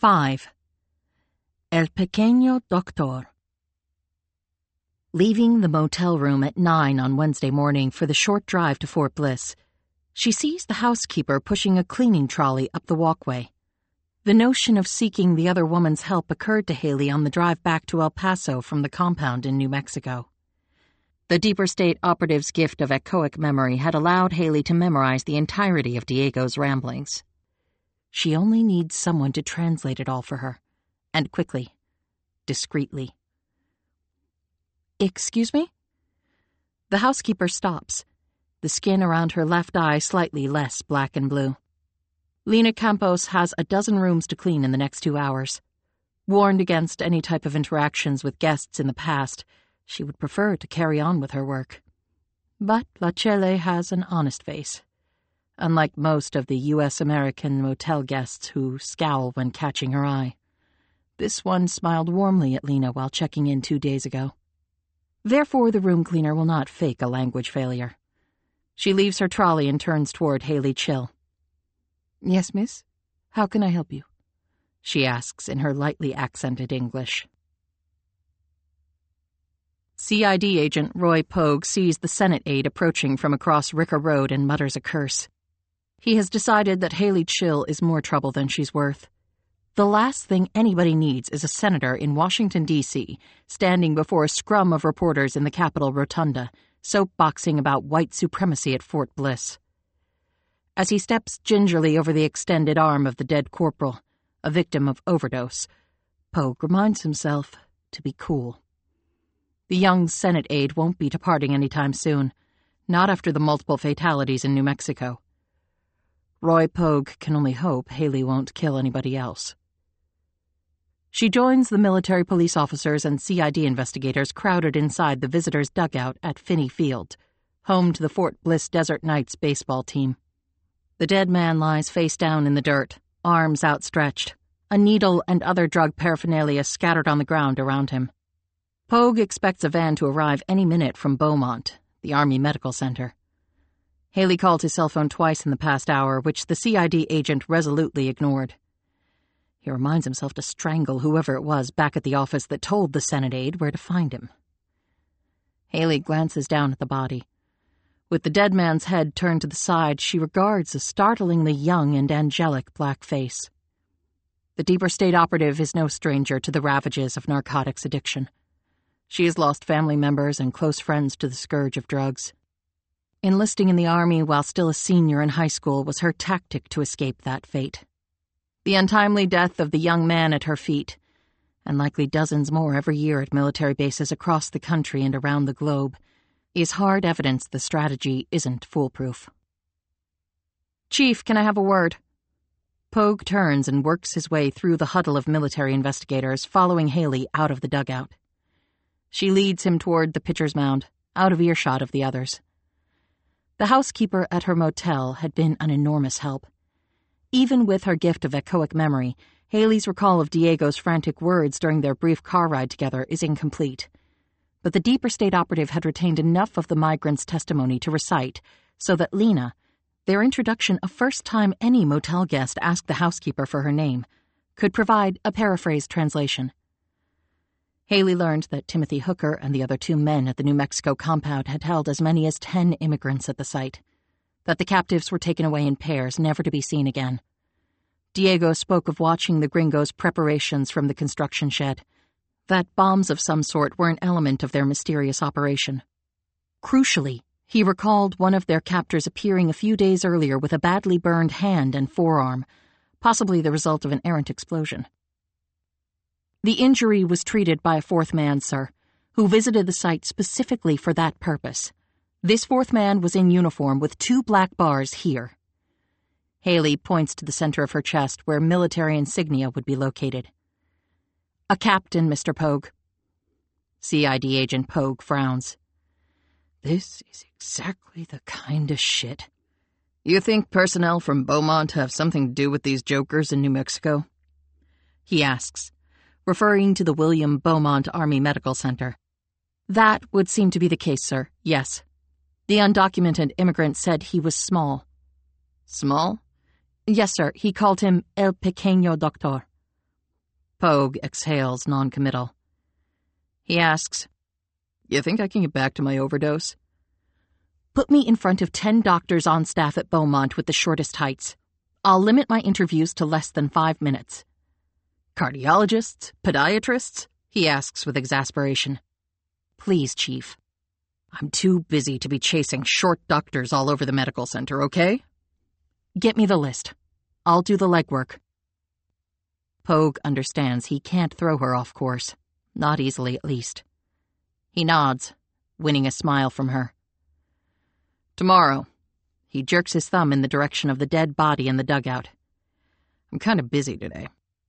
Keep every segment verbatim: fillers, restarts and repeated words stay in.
five. El Pequeño Doctor. Leaving the motel room at nine on Wednesday morning for the short drive to Fort Bliss, she sees the housekeeper pushing a cleaning trolley up the walkway. The notion of seeking the other woman's help occurred to Haley on the drive back to El Paso from the compound in New Mexico. The Deeper State operative's gift of echoic memory had allowed Haley to memorize the entirety of Diego's ramblings. She only needs someone to translate it all for her, and quickly, discreetly. "Excuse me?" The housekeeper stops, the skin around her left eye slightly less black and blue. Lena Campos has a dozen rooms to clean in the next two hours. Warned against any type of interactions with guests in the past, she would prefer to carry on with her work. But La Chele has an honest face, unlike most of the U S American motel guests who scowl when catching her eye. This one smiled warmly at Lena while checking in two days ago. Therefore, the room cleaner will not fake a language failure. She leaves her trolley and turns toward Haley Chill. "Yes, miss? How can I help you?" she asks in her lightly accented English. C I D agent Roy Pogue sees the Senate aide approaching from across Ricker Road and mutters a curse. He has decided that Haley Chill is more trouble than she's worth. The last thing anybody needs is a senator in Washington, D C, standing before a scrum of reporters in the Capitol Rotunda, soapboxing about white supremacy at Fort Bliss. As he steps gingerly over the extended arm of the dead corporal, a victim of overdose, Pogue reminds himself to be cool. The young Senate aide won't be departing anytime soon, not after the multiple fatalities in New Mexico. Roy Pogue can only hope Haley won't kill anybody else. She joins the military police officers and C I D investigators crowded inside the visitors' dugout at Finney Field, home to the Fort Bliss Desert Knights baseball team. The dead man lies face down in the dirt, arms outstretched, a needle and other drug paraphernalia scattered on the ground around him. Pogue expects a van to arrive any minute from Beaumont, the Army Medical Center. Haley called his cell phone twice in the past hour, which the C I D agent resolutely ignored. He reminds himself to strangle whoever it was back at the office that told the Senate aide where to find him. Haley glances down at the body. With the dead man's head turned to the side, she regards a startlingly young and angelic black face. The Deeper State operative is no stranger to the ravages of narcotics addiction. She has lost family members and close friends to the scourge of drugs. Enlisting in the Army while still a senior in high school was her tactic to escape that fate. The untimely death of the young man at her feet, and likely dozens more every year at military bases across the country and around the globe, is hard evidence the strategy isn't foolproof. "Chief, can I have a word?" Pogue turns and works his way through the huddle of military investigators, following Haley out of the dugout. She leads him toward the pitcher's mound, out of earshot of the others. The housekeeper at her motel had been an enormous help. Even with her gift of echoic memory, Haley's recall of Diego's frantic words during their brief car ride together is incomplete. But the Deeper State operative had retained enough of the migrant's testimony to recite, so that Lena, their introduction a first time any motel guest asked the housekeeper for her name, could provide a paraphrased translation. Haley learned that Timothy Hooker and the other two men at the New Mexico compound had held as many as ten immigrants at the site, that the captives were taken away in pairs, never to be seen again. Diego spoke of watching the gringos' preparations from the construction shed, that bombs of some sort were an element of their mysterious operation. Crucially, he recalled one of their captors appearing a few days earlier with a badly burned hand and forearm, possibly the result of an errant explosion. The injury was treated by a fourth man, sir, who visited the site specifically for that purpose. This fourth man was in uniform with two black bars here. Haley points to the center of her chest where military insignia would be located. "A captain, Mister Pogue." C I D agent Pogue frowns. "This is exactly the kind of shit. You think personnel from Beaumont have something to do with these jokers in New Mexico?" he asks, referring to the William Beaumont Army Medical Center. "That would seem to be the case, sir, yes. The undocumented immigrant said he was small." "Small?" "Yes, sir. He called him El Pequeño Doctor." Pogue exhales noncommittal. He asks, "You think I can get back to my overdose?" "Put me in front of ten doctors on staff at Beaumont with the shortest heights. I'll limit my interviews to less than five minutes." "Cardiologists? Podiatrists?" he asks with exasperation. "Please, Chief. I'm too busy to be chasing short doctors all over the medical center, okay?" "Get me the list. I'll do the legwork." Pogue understands he can't throw her off course. Not easily, at least. He nods, winning a smile from her. "Tomorrow." He jerks his thumb in the direction of the dead body in the dugout. "I'm kind of busy today."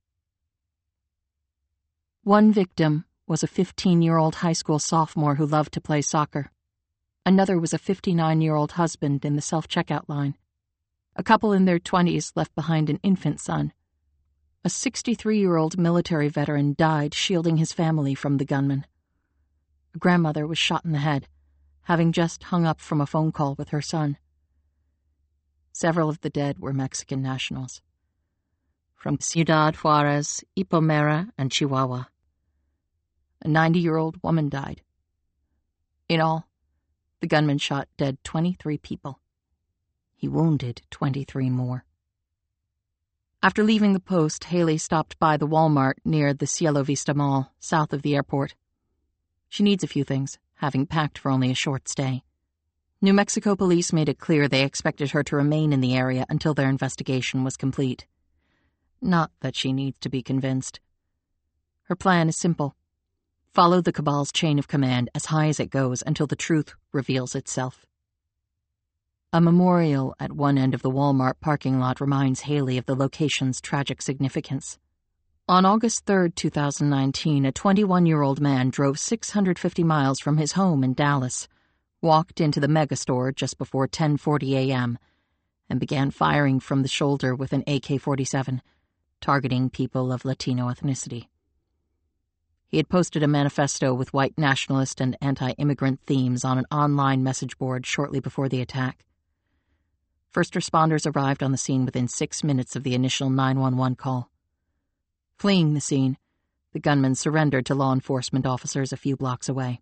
One victim was a fifteen-year-old high school sophomore who loved to play soccer. Another was a fifty-nine-year-old husband in the self-checkout line. A couple in their twenties left behind an infant son. A sixty-three-year-old military veteran died shielding his family from the gunman. A grandmother was shot in the head, having just hung up from a phone call with her son. Several of the dead were Mexican nationals, from Ciudad Juarez, Ipomera, and Chihuahua. A ninety-year-old woman died. In all, the gunman shot dead twenty-three people. He wounded twenty-three more. After leaving the post, Haley stopped by the Walmart near the Cielo Vista Mall, south of the airport. She needs a few things, having packed for only a short stay. New Mexico police made it clear they expected her to remain in the area until their investigation was complete. Not that she needs to be convinced. Her plan is simple. Follow the cabal's chain of command as high as it goes until the truth reveals itself. A memorial at one end of the Walmart parking lot reminds Haley of the location's tragic significance. On August third, two thousand nineteen, a twenty-one-year-old man drove six hundred fifty miles from his home in Dallas, walked into the megastore just before ten forty a.m., and began firing from the shoulder with an A K forty-seven, targeting people of Latino ethnicity. He had posted a manifesto with white nationalist and anti-immigrant themes on an online message board shortly before the attack. First responders arrived on the scene within six minutes of the initial nine one one call. Fleeing the scene, the gunman surrendered to law enforcement officers a few blocks away.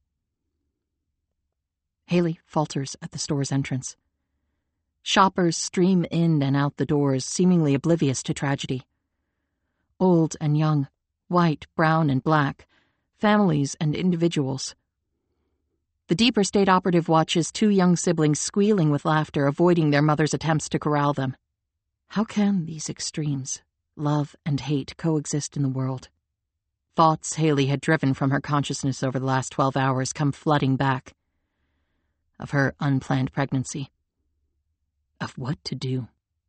Haley falters at the store's entrance. Shoppers stream in and out the doors, seemingly oblivious to tragedy. Old and young, white, brown, and black, families and individuals. The Deeper State operative watches two young siblings squealing with laughter, avoiding their mother's attempts to corral them. How can these extremes, love and hate, coexist in the world? Thoughts Haley had driven from her consciousness over the last twelve hours come flooding back. Of her unplanned pregnancy. Of what to do.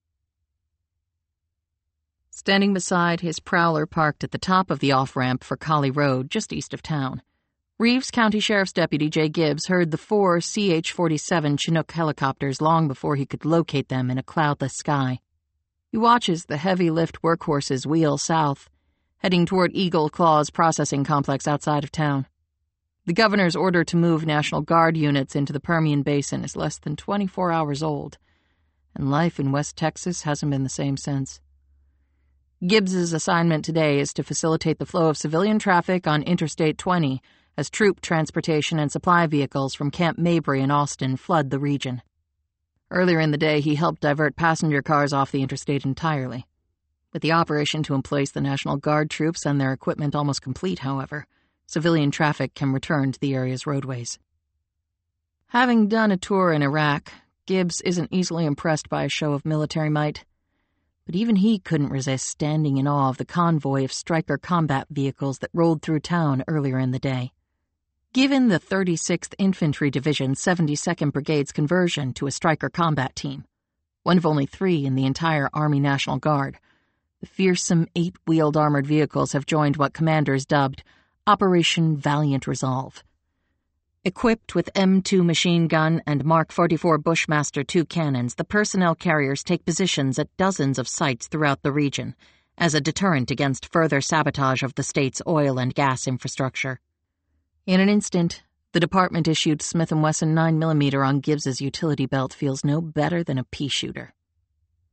Standing beside his Prowler parked at the top of the off-ramp for Collie Road, just east of town, Reeves County Sheriff's Deputy Jay Gibbs heard the four C H forty-seven Chinook helicopters long before he could locate them in a cloudless sky. He watches the heavy-lift workhorses wheel south, heading toward Eagle Claw's processing complex outside of town. The governor's order to move National Guard units into the Permian Basin is less than twenty-four hours old, and life in West Texas hasn't been the same since. Gibbs's assignment today is to facilitate the flow of civilian traffic on Interstate twenty as troop transportation and supply vehicles from Camp Mabry in Austin flood the region. Earlier in the day, he helped divert passenger cars off the interstate entirely. With the operation to emplace the National Guard troops and their equipment almost complete, however, civilian traffic can return to the area's roadways. Having done a tour in Iraq, Gibbs isn't easily impressed by a show of military might. But even he couldn't resist standing in awe of the convoy of Stryker combat vehicles that rolled through town earlier in the day. Given the thirty-sixth Infantry Division seventy-second Brigade's conversion to a Stryker combat team, one of only three in the entire Army National Guard, the fearsome eight-wheeled armored vehicles have joined what commanders dubbed Operation Valiant Resolve. Equipped with M two machine gun and Mark forty-four Bushmaster two cannons, the personnel carriers take positions at dozens of sites throughout the region as a deterrent against further sabotage of the state's oil and gas infrastructure. In an instant, the department-issued Smith and Wesson nine millimeter on Gibbs's utility belt feels no better than a pea shooter.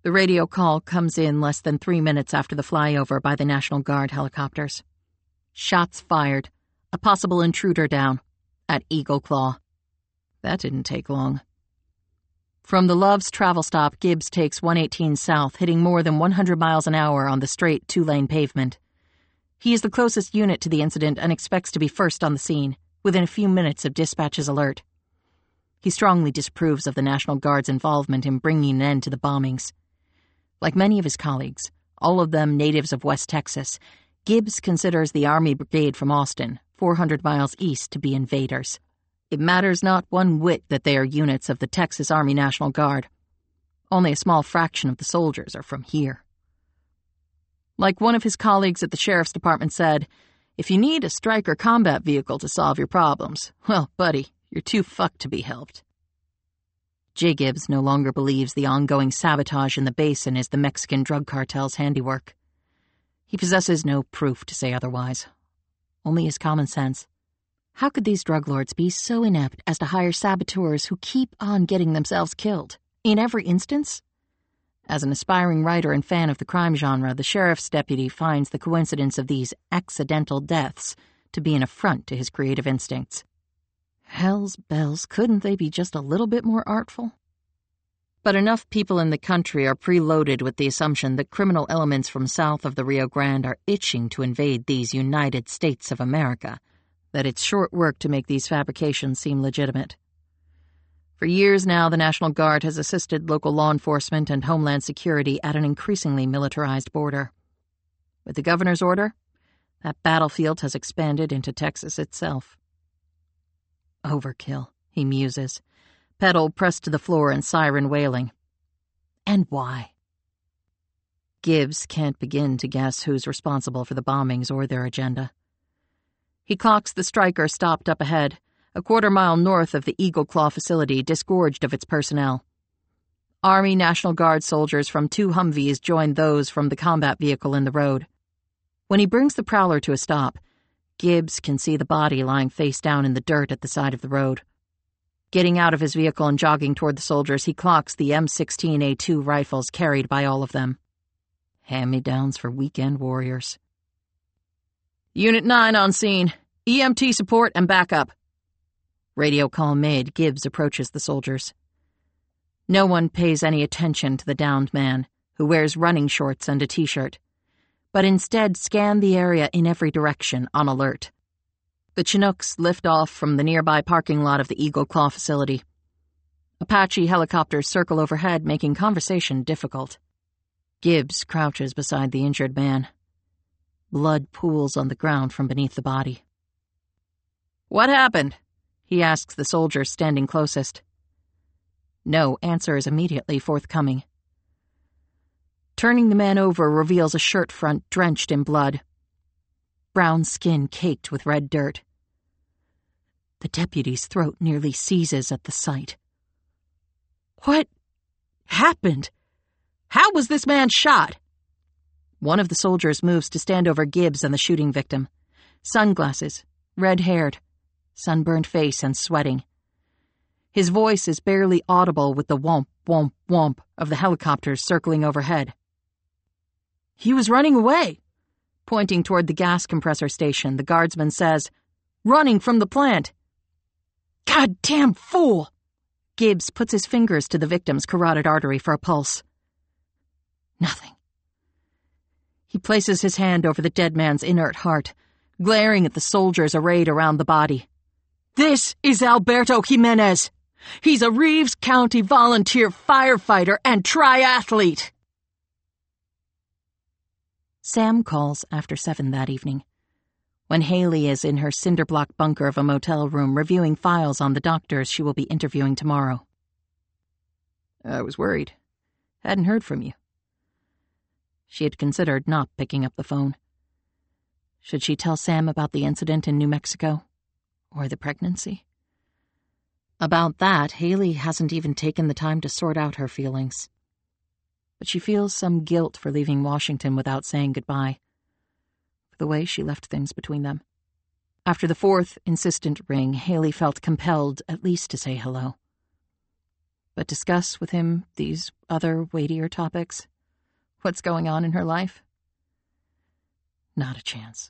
The radio call comes in less than three minutes after the flyover by the National Guard helicopters. Shots fired. A possible intruder down. At Eagle Claw. That didn't take long. From the Love's travel stop, Gibbs takes one eighteen south, hitting more than one hundred miles an hour on the straight two-lane pavement. He is the closest unit to the incident and expects to be first on the scene, within a few minutes of dispatch's alert. He strongly disapproves of the National Guard's involvement in bringing an end to the bombings. Like many of his colleagues, all of them natives of West Texas, Gibbs considers the Army Brigade from Austin, four hundred miles east, to be invaders. It matters not one whit that they are units of the Texas Army National Guard. Only a small fraction of the soldiers are from here. Like one of his colleagues at the Sheriff's Department said, if you need a Stryker combat vehicle to solve your problems, well, buddy, you're too fucked to be helped. Jay Gibbs no longer believes the ongoing sabotage in the basin is the Mexican drug cartel's handiwork. He possesses no proof to say otherwise, only his common sense. How could these drug lords be so inept as to hire saboteurs who keep on getting themselves killed, in every instance? As an aspiring writer and fan of the crime genre, the sheriff's deputy finds the coincidence of these accidental deaths to be an affront to his creative instincts. Hell's bells, couldn't they be just a little bit more artful? But enough people in the country are preloaded with the assumption that criminal elements from south of the Rio Grande are itching to invade these United States of America, that it's short work to make these fabrications seem legitimate. For years now, the National Guard has assisted local law enforcement and Homeland Security at an increasingly militarized border. With the governor's order, that battlefield has expanded into Texas itself. Overkill, he muses, pedal pressed to the floor and siren wailing. And why? Gibbs can't begin to guess who's responsible for the bombings or their agenda. He clocks the Stryker stopped up ahead, a quarter mile north of the Eagle Claw facility, disgorged of its personnel. Army National Guard soldiers from two Humvees join those from the combat vehicle in the road. When he brings the Prowler to a stop, Gibbs can see the body lying face down in the dirt at the side of the road. Getting out of his vehicle and jogging toward the soldiers, he clocks the M sixteen A two rifles carried by all of them. Hand-me-downs for weekend warriors. Unit nine on scene. E M T support and backup. Radio call made, Gibbs approaches the soldiers. No one pays any attention to the downed man, who wears running shorts and a t-shirt, but instead scan the area in every direction, on alert. The Chinooks lift off from the nearby parking lot of the Eagle Claw facility. Apache helicopters circle overhead, making conversation difficult. Gibbs crouches beside the injured man. Blood pools on the ground from beneath the body. What happened? He asks the soldier standing closest. No answer is immediately forthcoming. Turning the man over reveals a shirt front drenched in blood. Brown skin caked with red dirt. The deputy's throat nearly seizes at the sight. What happened? How was this man shot? One of the soldiers moves to stand over Gibbs and the shooting victim. Sunglasses, red-haired, sunburned face and sweating. His voice is barely audible with the whomp, whomp, whomp of the helicopters circling overhead. He was running away. Pointing toward the gas compressor station, the guardsman says, running from the plant. Goddamn fool! Gibbs puts his fingers to the victim's carotid artery for a pulse. Nothing. He places his hand over the dead man's inert heart, glaring at the soldiers arrayed around the body. This is Alberto Jimenez. He's a Reeves County volunteer firefighter and triathlete. Sam calls after seven that evening, when Haley is in her cinderblock bunker of a motel room reviewing files on the doctors she will be interviewing tomorrow. I was worried. Hadn't heard from you. She had considered not picking up the phone. Should she tell Sam about the incident in New Mexico? Or the pregnancy? About that, Haley hasn't even taken the time to sort out her feelings. But she feels some guilt for leaving Washington without saying goodbye, for the way she left things between them. After the fourth insistent ring, Haley felt compelled at least to say hello. but discuss with him these other weightier topics? What's going on in her life? Not a chance.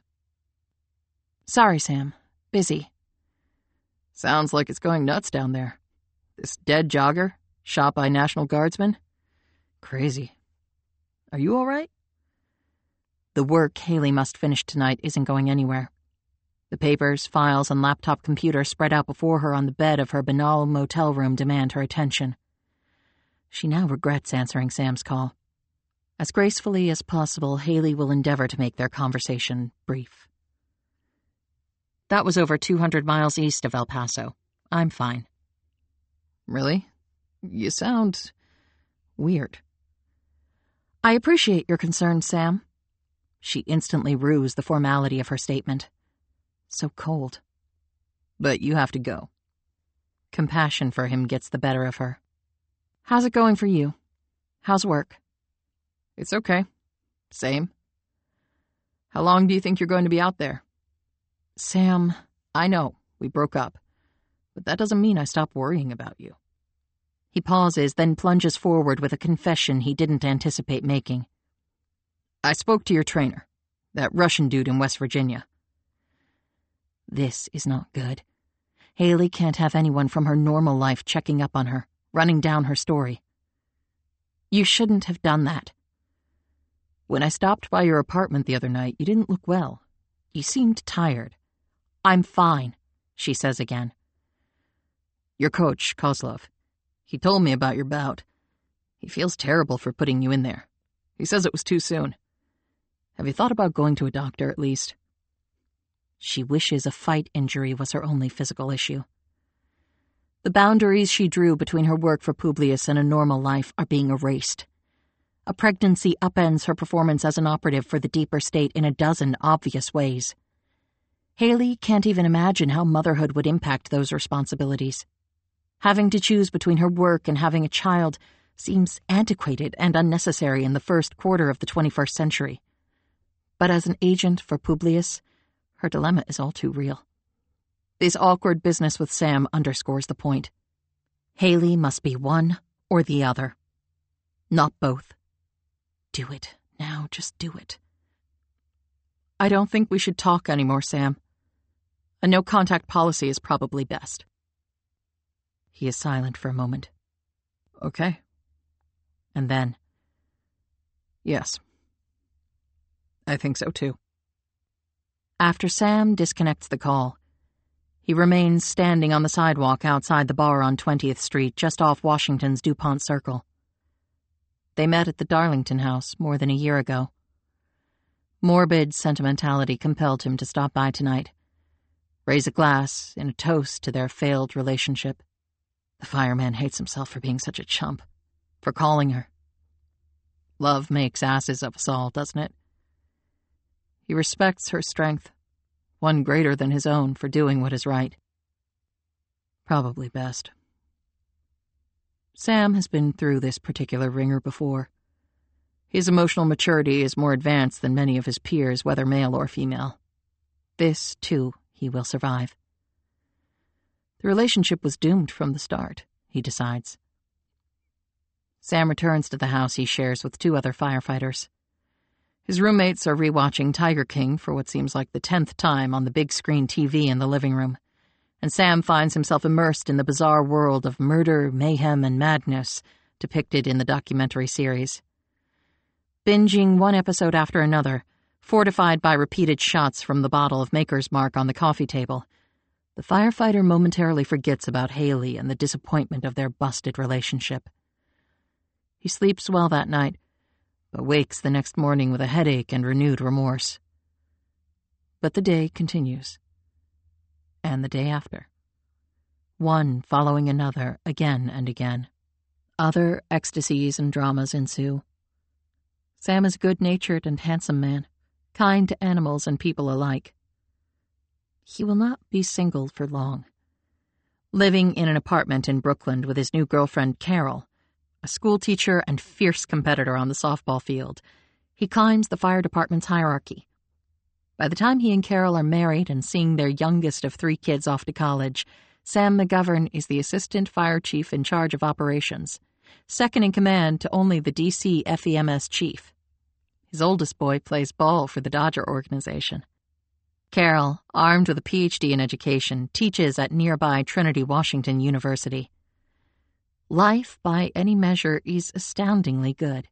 Sorry, Sam. Busy. Sounds like it's going nuts down there. This dead jogger, shot by National Guardsmen? Crazy. Are you all right? The work Haley must finish tonight isn't going anywhere. The papers, files, and laptop computer spread out before her on the bed of her banal motel room demand her attention. She now regrets answering Sam's call. As gracefully as possible, Haley will endeavor to make their conversation brief. That was over two hundred miles east of El Paso. I'm fine. Really? You sound weird. I appreciate your concern, Sam. She instantly rues the formality of her statement. So cold. But you have to go. Compassion for him gets the better of her. How's it going for you? How's work? It's okay. Same. How long do you think you're going to be out there? Sam, I know, we broke up. But that doesn't mean I stop worrying about you. He pauses, then plunges forward with a confession he didn't anticipate making. I spoke to your trainer, that Russian dude in West Virginia. This is not good. Haley can't have anyone from her normal life checking up on her, running down her story. You shouldn't have done that. When I stopped by your apartment the other night, you didn't look well. You seemed tired. I'm fine, she says again. Your coach, Kozlov, he told me about your bout. He feels terrible for putting you in there. He says it was too soon. Have you thought about going to a doctor at least? She wishes a fight injury was her only physical issue. The boundaries she drew between her work for Publius and a normal life are being erased. A pregnancy upends her performance as an operative for the deeper state in a dozen obvious ways. Haley can't even imagine how motherhood would impact those responsibilities. Having to choose between her work and having a child seems antiquated and unnecessary in the first quarter of the twenty-first century. But as an agent for Publius, her dilemma is all too real. This awkward business with Sam underscores the point. Haley must be one or the other. Not both. Do it. Now, just do it. I don't think we should talk anymore, Sam. A no-contact policy is probably best. He is silent for a moment. Okay. And then, yes. I think so too. After Sam disconnects the call, he remains standing on the sidewalk outside the bar on twentieth Street, just off Washington's DuPont Circle. They met at the Darlington House more than a year ago. Morbid sentimentality compelled him to stop by tonight, raise a glass in a toast to their failed relationship. The fireman hates himself for being such a chump, for calling her. Love makes asses of us all, doesn't it? He respects her strength, one greater than his own for doing what is right. Probably best. Sam has been through this particular ringer before. His emotional maturity is more advanced than many of his peers, whether male or female. This, too, he will survive. The relationship was doomed from the start, he decides. Sam returns to the house he shares with two other firefighters. His roommates are rewatching Tiger King for what seems like the tenth time on the big screen T V in the living room, and Sam finds himself immersed in the bizarre world of murder, mayhem, and madness depicted in the documentary series. Binging one episode after another, fortified by repeated shots from the bottle of Maker's Mark on the coffee table, the firefighter momentarily forgets about Haley and the disappointment of their busted relationship. He sleeps well that night, but wakes the next morning with a headache and renewed remorse. But the day continues. And the day after. One following another, again and again. Other ecstasies and dramas ensue. Sam is a good-natured and handsome man, kind to animals and people alike. He will not be single for long. Living in an apartment in Brooklyn with his new girlfriend, Carol, a schoolteacher and fierce competitor on the softball field, he climbs the fire department's hierarchy. By the time he and Carol are married and seeing their youngest of three kids off to college, Sam McGovern is the assistant fire chief in charge of operations, second in command to only the D C F E M S chief. His oldest boy plays ball for the Dodger organization. Carol, armed with a P H D in education, teaches at nearby Trinity Washington University. Life, by any measure, is astoundingly good.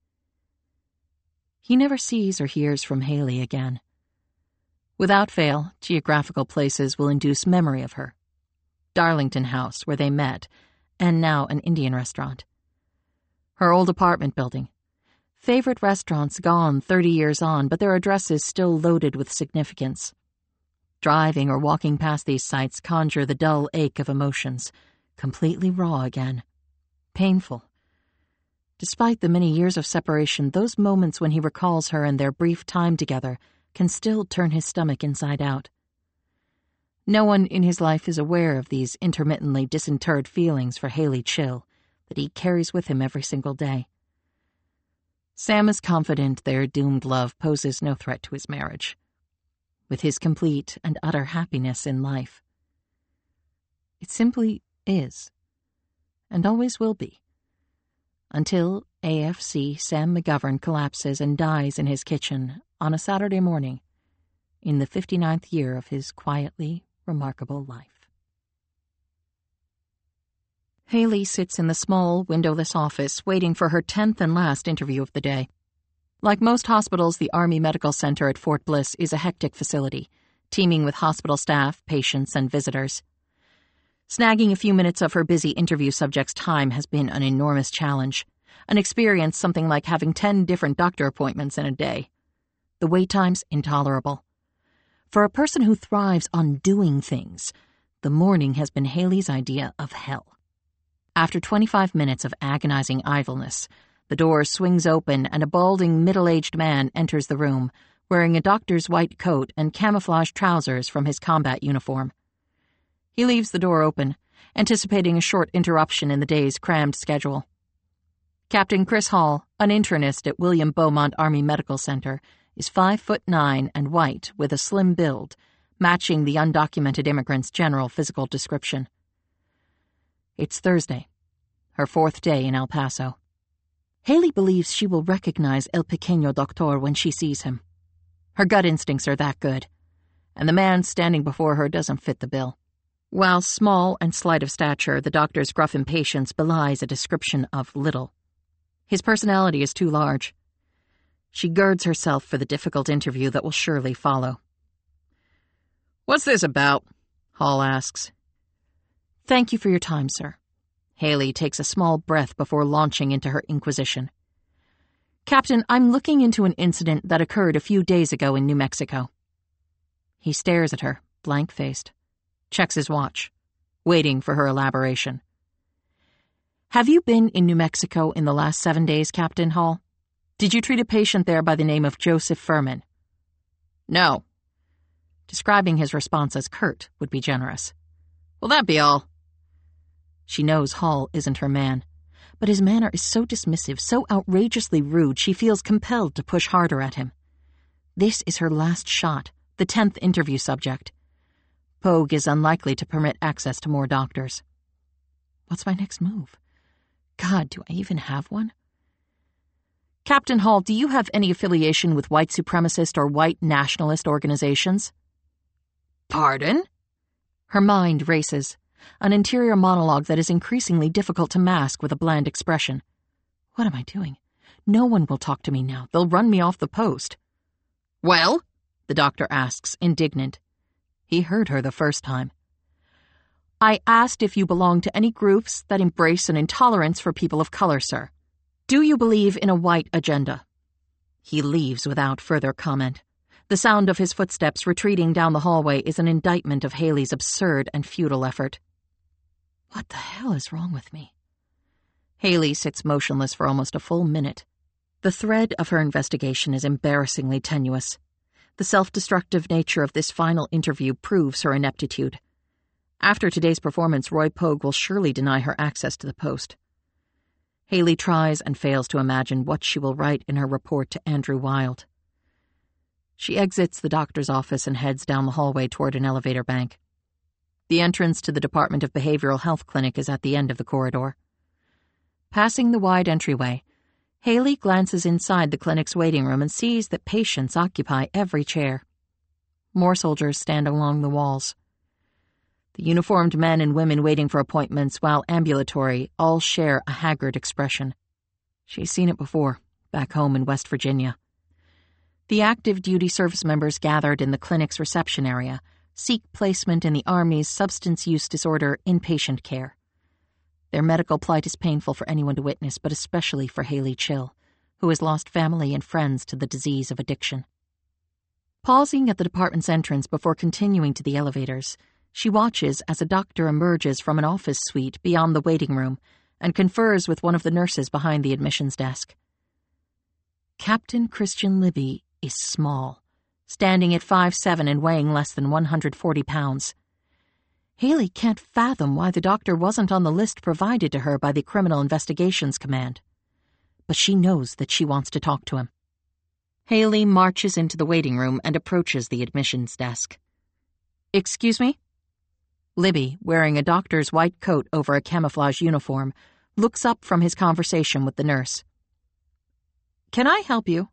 He never sees or hears from Haley again. Without fail, geographical places will induce memory of her. Darlington House, where they met, and now an Indian restaurant. Her old apartment building. Favorite restaurants gone thirty years on, but their addresses still loaded with significance. Driving or walking past these sites conjure the dull ache of emotions, completely raw again. Painful. Despite the many years of separation, those moments when he recalls her and their brief time together can still turn his stomach inside out. No one in his life is aware of these intermittently disinterred feelings for Haley Chill that he carries with him every single day. Sam is confident their doomed love poses no threat to his marriage, with his complete and utter happiness in life. It simply is, and always will be, until A F C Sam McGovern collapses and dies in his kitchen on a Saturday morning in the fifty-ninth year of his quietly remarkable life. Haley sits in the small, windowless office waiting for her tenth and last interview of the day. Like most hospitals, the Army Medical Center at Fort Bliss is a hectic facility, teeming with hospital staff, patients, and visitors. Snagging a few minutes of her busy interview subject's time has been an enormous challenge, an experience something like having ten different doctor appointments in a day. The wait time's intolerable. For a person who thrives on doing things, the morning has been Haley's idea of hell. After twenty-five minutes of agonizing idleness, the door swings open and a balding, middle-aged man enters the room, wearing a doctor's white coat and camouflage trousers from his combat uniform. He leaves the door open, anticipating a short interruption in the day's crammed schedule. Captain Chris Hall, an internist at William Beaumont Army Medical Center, is five foot nine and white with a slim build, matching the undocumented immigrant's general physical description. It's Thursday, her fourth day in El Paso. Haley believes she will recognize El Pequeño Doctor when she sees him. Her gut instincts are that good, and the man standing before her doesn't fit the bill. While small and slight of stature, the doctor's gruff impatience belies a description of little. His personality is too large. She girds herself for the difficult interview that will surely follow. "What's this about?" Hall asks. "Thank you for your time, sir." Haley takes a small breath before launching into her inquisition. "Captain, I'm looking into an incident that occurred a few days ago in New Mexico." He stares at her, blank-faced, checks his watch, waiting for her elaboration. "Have you been in New Mexico in the last seven days, Captain Hall? Did you treat a patient there by the name of Joseph Furman?" "No." Describing his response as curt would be generous. "Will that be all?" She knows Hall isn't her man, but his manner is so dismissive, so outrageously rude, she feels compelled to push harder at him. This is her last shot, the tenth interview subject. Pogue is unlikely to permit access to more doctors. What's my next move? God, do I even have one? "Captain Hall, do you have any affiliation with white supremacist or white nationalist organizations?" "Pardon?" Her mind races, an interior monologue that is increasingly difficult to mask with a bland expression. What am I doing? No one will talk to me now. They'll run me off the post. "Well?" the doctor asks, indignant. He heard her the first time. "I asked if you belong to any groups that embrace an intolerance for people of color, sir. Do you believe in a white agenda?" He leaves without further comment. The sound of his footsteps retreating down the hallway is an indictment of Haley's absurd and futile effort. What the hell is wrong with me? Haley sits motionless for almost a full minute. The thread of her investigation is embarrassingly tenuous. The self-destructive nature of this final interview proves her ineptitude. After today's performance, Roy Pogue will surely deny her access to the post. Haley tries and fails to imagine what she will write in her report to Andrew Wilde. She exits the doctor's office and heads down the hallway toward an elevator bank. The entrance to the Department of Behavioral Health Clinic is at the end of the corridor. Passing the wide entryway, Haley glances inside the clinic's waiting room and sees that patients occupy every chair. More soldiers stand along the walls. The uniformed men and women waiting for appointments, while ambulatory, all share a haggard expression. She's seen it before, back home in West Virginia. The active duty service members gathered in the clinic's reception area seek placement in the Army's substance use disorder inpatient care. Their medical plight is painful for anyone to witness, but especially for Haley Chill, who has lost family and friends to the disease of addiction. Pausing at the department's entrance before continuing to the elevators, she watches as a doctor emerges from an office suite beyond the waiting room and confers with one of the nurses behind the admissions desk. Captain Christian Libby is small, standing at five foot seven and weighing less than one hundred forty pounds. Haley can't fathom why the doctor wasn't on the list provided to her by the Criminal Investigations Command. But she knows that she wants to talk to him. Haley marches into the waiting room and approaches the admissions desk. "Excuse me?" Libby, wearing a doctor's white coat over a camouflage uniform, looks up from his conversation with the nurse. "Can I help you?"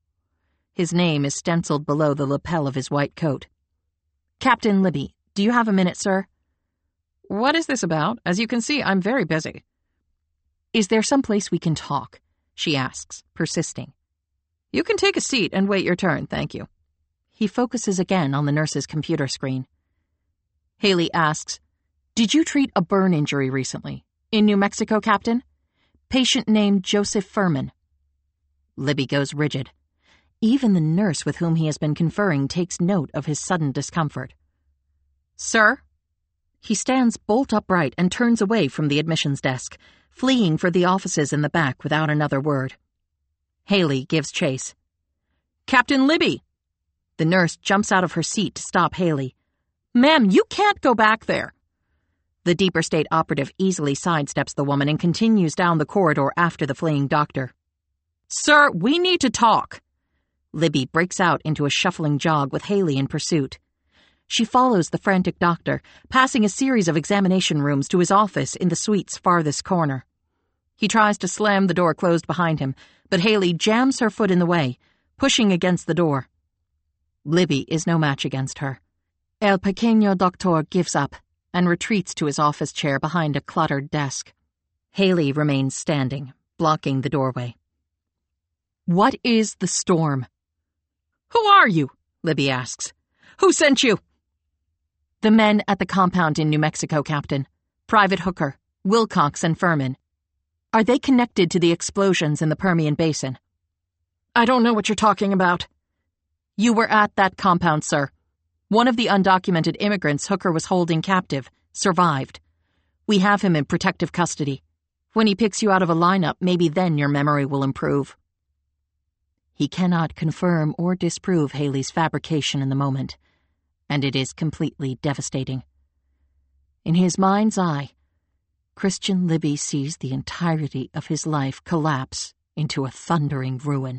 His name is stenciled below the lapel of his white coat. "Captain Libby, do you have a minute, sir?" "What is this about? As you can see, I'm very busy." "Is there some place we can talk?" she asks, persisting. "You can take a seat and wait your turn, thank you." He focuses again on the nurse's computer screen. Haley asks, "Did you treat a burn injury recently? In New Mexico, Captain? Patient named Joseph Furman." Libby goes rigid. Even the nurse with whom he has been conferring takes note of his sudden discomfort. "Sir?" He stands bolt upright and turns away from the admissions desk, fleeing for the offices in the back without another word. Haley gives chase. "Captain Libby!" The nurse jumps out of her seat to stop Haley. "Ma'am, you can't go back there." The Deeper State operative easily sidesteps the woman and continues down the corridor after the fleeing doctor. "Sir, we need to talk." Libby breaks out into a shuffling jog with Haley in pursuit. She follows the frantic doctor, passing a series of examination rooms to his office in the suite's farthest corner. He tries to slam the door closed behind him, but Haley jams her foot in the way, pushing against the door. Libby is no match against her. El pequeño doctor gives up and retreats to his office chair behind a cluttered desk. Haley remains standing, blocking the doorway. "What is the storm?" "Who are you?" Libby asks. "Who sent you?" "The men at the compound in New Mexico, Captain. Private Hooker, Wilcox, and Furman. Are they connected to the explosions in the Permian Basin?" "I don't know what you're talking about." "You were at that compound, sir. One of the undocumented immigrants Hooker was holding captive survived. We have him in protective custody. When he picks you out of a lineup, maybe then your memory will improve." He cannot confirm or disprove Haley's fabrication in the moment, and it is completely devastating. In his mind's eye, Christian Libby sees the entirety of his life collapse into a thundering ruin.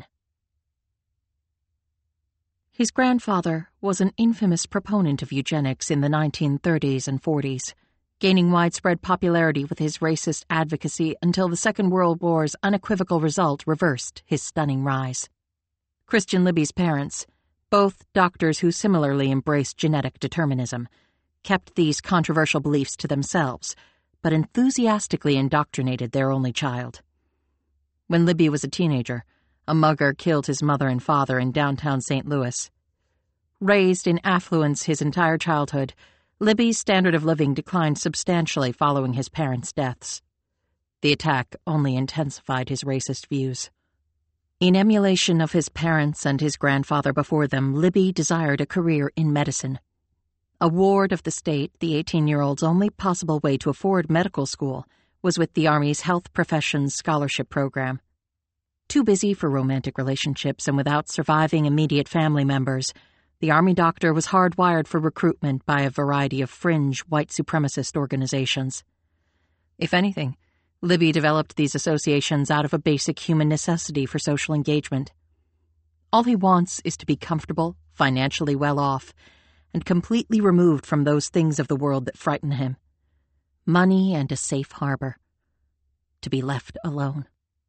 His grandfather was an infamous proponent of eugenics in the nineteen thirties and forties, gaining widespread popularity with his racist advocacy until the Second World War's unequivocal result reversed his stunning rise. Christian Libby's parents, both doctors who similarly embraced genetic determinism, kept these controversial beliefs to themselves, but enthusiastically indoctrinated their only child. When Libby was a teenager, a mugger killed his mother and father in downtown Saint Louis. Raised in affluence his entire childhood, Libby's standard of living declined substantially following his parents' deaths. The attack only intensified his racist views. In emulation of his parents and his grandfather before them, Libby desired a career in medicine. A ward of the state, the eighteen-year-old's only possible way to afford medical school was with the Army's Health Professions Scholarship Program. Too busy for romantic relationships and without surviving immediate family members, the Army doctor was hardwired for recruitment by a variety of fringe white supremacist organizations. If anything, Libby developed these associations out of a basic human necessity for social engagement. All he wants is to be comfortable, financially well off, and completely removed from those things of the world that frighten him. Money and a safe harbor. To be left alone.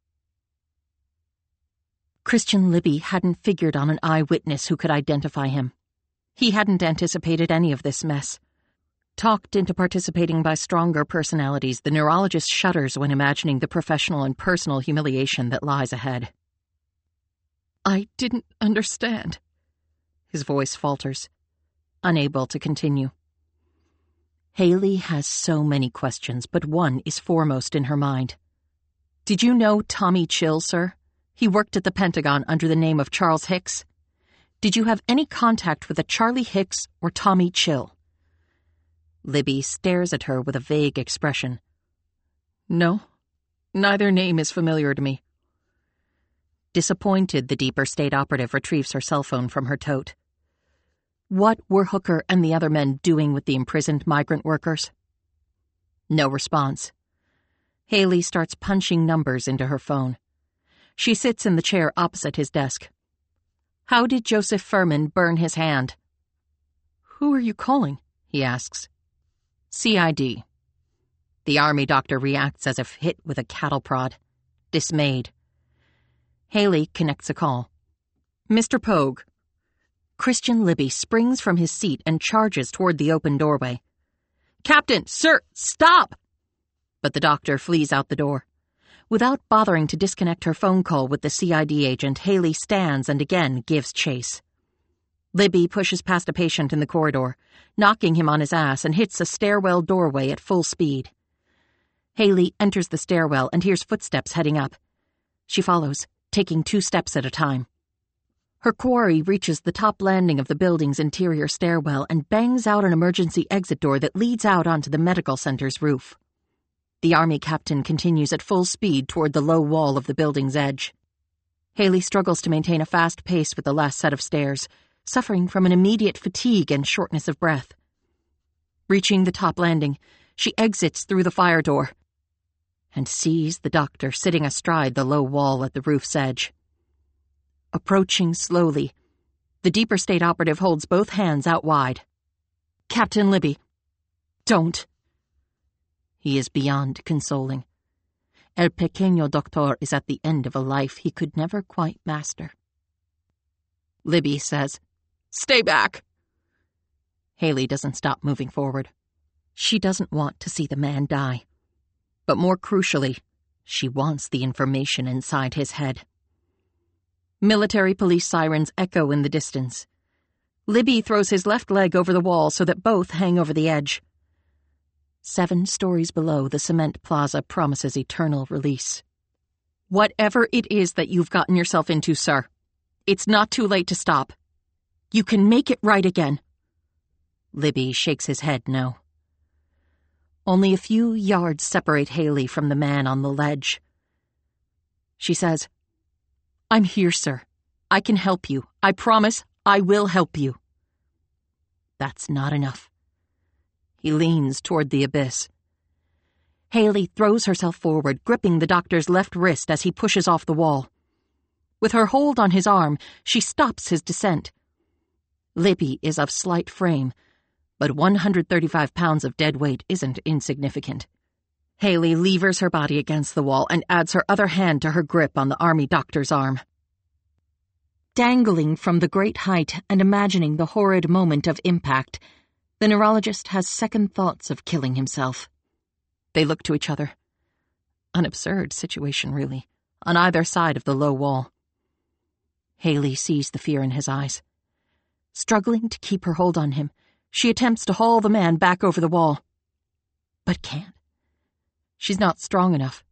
Christian Libby hadn't figured on an eyewitness who could identify him. He hadn't anticipated any of this mess. Talked into participating by stronger personalities, the neurologist shudders when imagining the professional and personal humiliation that lies ahead. I didn't understand. His voice falters, unable to continue. Haley has so many questions, but one is foremost in her mind. Did you know Tommy Chill, sir? He worked at the Pentagon under the name of Charles Hicks. Did you have any contact with a Charlie Hicks or Tommy Chill? Libby stares at her with a vague expression. No, neither name is familiar to me. Disappointed, the deeper state operative retrieves her cell phone from her tote. What were Hooker and the other men doing with the imprisoned migrant workers? No response. Haley starts punching numbers into her phone. She sits in the chair opposite his desk. How did Joseph Furman burn his hand? Who are you calling? He asks. C I D. The army doctor reacts as if hit with a cattle prod, dismayed. Haley connects a call. Mister Pogue. Christian Libby springs from his seat and charges toward the open doorway. Captain, sir, stop! But the doctor flees out the door. Without bothering to disconnect her phone call with the C I D agent, Haley stands and again gives chase. Libby pushes past a patient in the corridor, knocking him on his ass, and hits a stairwell doorway at full speed. Haley enters the stairwell and hears footsteps heading up. She follows, taking two steps at a time. Her quarry reaches the top landing of the building's interior stairwell and bangs out an emergency exit door that leads out onto the medical center's roof. The army captain continues at full speed toward the low wall of the building's edge. Haley struggles to maintain a fast pace with the last set of stairs, suffering from an immediate fatigue and shortness of breath. Reaching the top landing, she exits through the fire door and sees the doctor sitting astride the low wall at the roof's edge. Approaching slowly, the deeper state operative holds both hands out wide. Captain Libby, don't. He is beyond consoling. El Pequeño Doctor is at the end of a life he could never quite master. Libby says, Stay back. Haley doesn't stop moving forward. She doesn't want to see the man die. But more crucially, she wants the information inside his head. Military police sirens echo in the distance. Libby throws his left leg over the wall so that both hang over the edge. Seven stories below, the cement plaza promises eternal release. Whatever it is that you've gotten yourself into, sir, it's not too late to stop. You can make it right again. Libby shakes his head no. Only a few yards separate Haley from the man on the ledge. She says, I'm here, sir. I can help you. I promise I will help you. That's not enough. He leans toward the abyss. Haley throws herself forward, gripping the doctor's left wrist as he pushes off the wall. With her hold on his arm, she stops his descent. Libby is of slight frame, but one hundred thirty-five pounds of dead weight isn't insignificant. Haley levers her body against the wall and adds her other hand to her grip on the army doctor's arm. Dangling from the great height and imagining the horrid moment of impact, the neurologist has second thoughts of killing himself. They look to each other. An absurd situation, really, on either side of the low wall. Haley sees the fear in his eyes. Struggling to keep her hold on him, she attempts to haul the man back over the wall. But can't. She's not strong enough.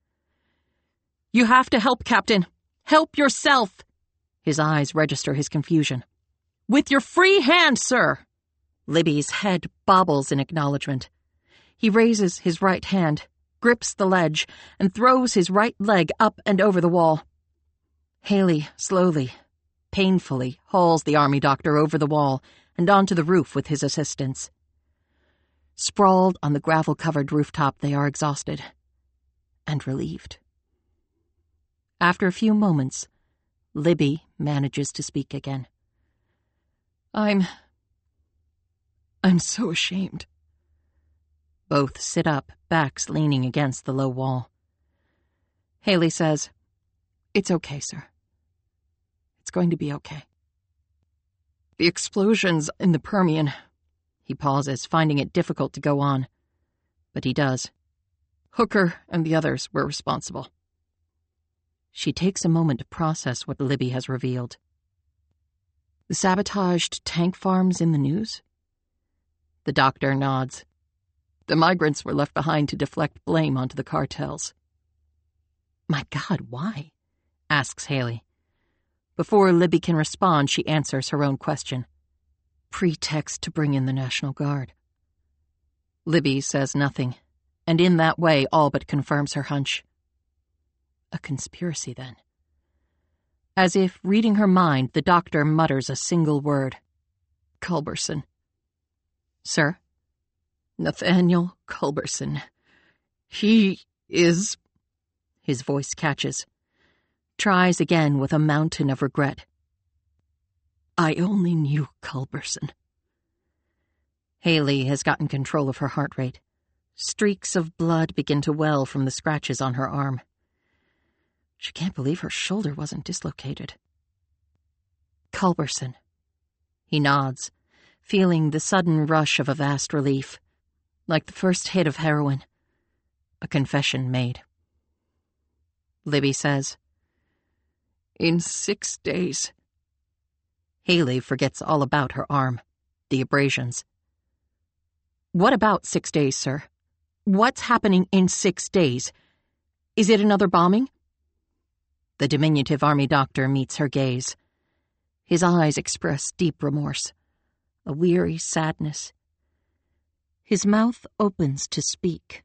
You have to help, Captain. Help yourself. His eyes register his confusion. With your free hand, sir. Libby's head bobbles in acknowledgement. He raises his right hand, grips the ledge, and throws his right leg up and over the wall. Haley slowly, painfully, hauls the army doctor over the wall and onto the roof with his assistants. Sprawled on the gravel-covered rooftop, they are exhausted and relieved. After a few moments, Libby manages to speak again. I'm... I'm so ashamed. Both sit up, backs leaning against the low wall. Haley says, "It's okay, sir. It's going to be okay." The explosions in the Permian. He pauses, finding it difficult to go on. But he does. Hooker and the others were responsible. She takes a moment to process what Libby has revealed. The sabotaged tank farms in the news? The doctor nods. The migrants were left behind to deflect blame onto the cartels. My God, why? Asks Haley. Before Libby can respond, she answers her own question. Pretext to bring in the National Guard. Libby says nothing, and in that way all but confirms her hunch. A conspiracy, then. As if reading her mind, the doctor mutters a single word. Culberson. Sir? Nathaniel Culberson. He is... His voice catches. Tries again with a mountain of regret. I only knew Culberson. Haley has gotten control of her heart rate. Streaks of blood begin to well from the scratches on her arm. She can't believe her shoulder wasn't dislocated. Culberson. He nods, feeling the sudden rush of a vast relief, like the first hit of heroin. A confession made. Libby says, In six days. Haley forgets all about her arm, the abrasions. What about six days, sir? What's happening in six days? Is it another bombing? The diminutive army doctor meets her gaze. His eyes express deep remorse, a weary sadness. His mouth opens to speak.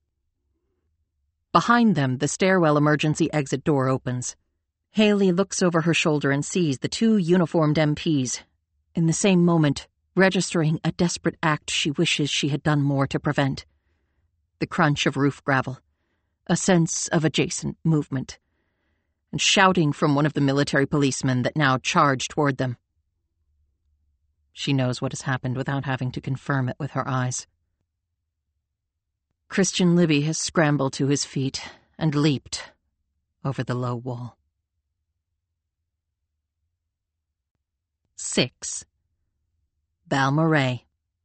Behind them, the stairwell emergency exit door opens. Haley looks over her shoulder and sees the two uniformed M Ps, in the same moment, registering a desperate act she wishes she had done more to prevent. The crunch of roof gravel, a sense of adjacent movement, and shouting from one of the military policemen that now charge toward them. She knows what has happened without having to confirm it with her eyes. Christian Libby has scrambled to his feet and leaped over the low wall. Six. Balmorhea.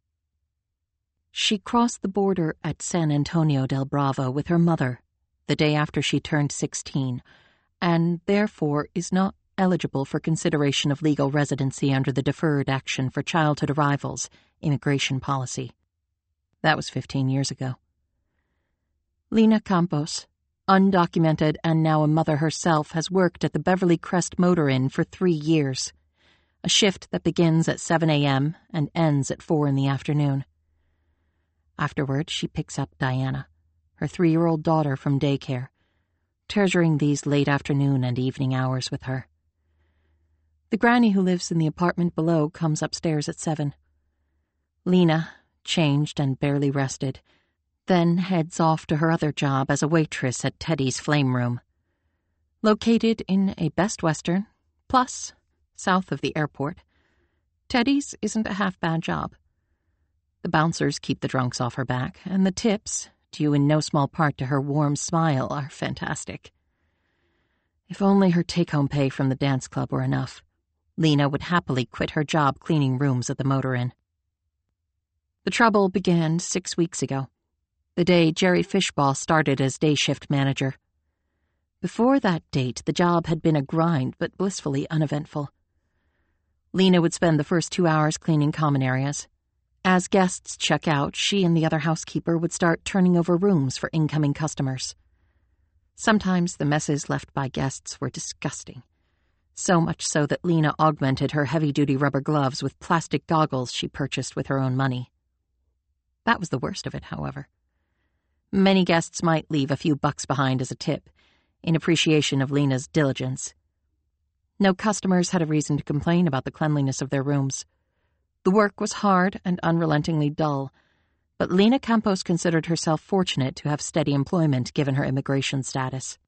She crossed the border at San Antonio del Bravo with her mother the day after she turned sixteen, and therefore is not eligible for consideration of legal residency under the Deferred Action for Childhood Arrivals immigration policy. That was fifteen years ago. Lena Campos, undocumented and now a mother herself, has worked at the Beverly Crest Motor Inn for three years, a shift that begins at seven a.m. and ends at four in the afternoon. Afterward, she picks up Diana, her three-year-old daughter from daycare, treasuring these late afternoon and evening hours with her. The granny who lives in the apartment below comes upstairs at seven. Lena, changed and barely rested, then heads off to her other job as a waitress at Teddy's Flame Room. Located in a Best Western, plus south of the airport, Teddy's isn't a half-bad job. The bouncers keep the drunks off her back, and the tips, due in no small part to her warm smile, are fantastic. If only her take-home pay from the dance club were enough, Lena would happily quit her job cleaning rooms at the Motor Inn. The trouble began six weeks ago, the day Jerry Fishbaugh started as day shift manager. Before that date, the job had been a grind, but blissfully uneventful. Lena would spend the first two hours cleaning common areas. As guests check out, she and the other housekeeper would start turning over rooms for incoming customers. Sometimes the messes left by guests were disgusting, so much so that Lena augmented her heavy-duty rubber gloves with plastic goggles she purchased with her own money. That was the worst of it, however. Many guests might leave a few bucks behind as a tip, in appreciation of Lena's diligence. No customers had a reason to complain about the cleanliness of their rooms. The work was hard and unrelentingly dull, but Lena Campos considered herself fortunate to have steady employment given her immigration status.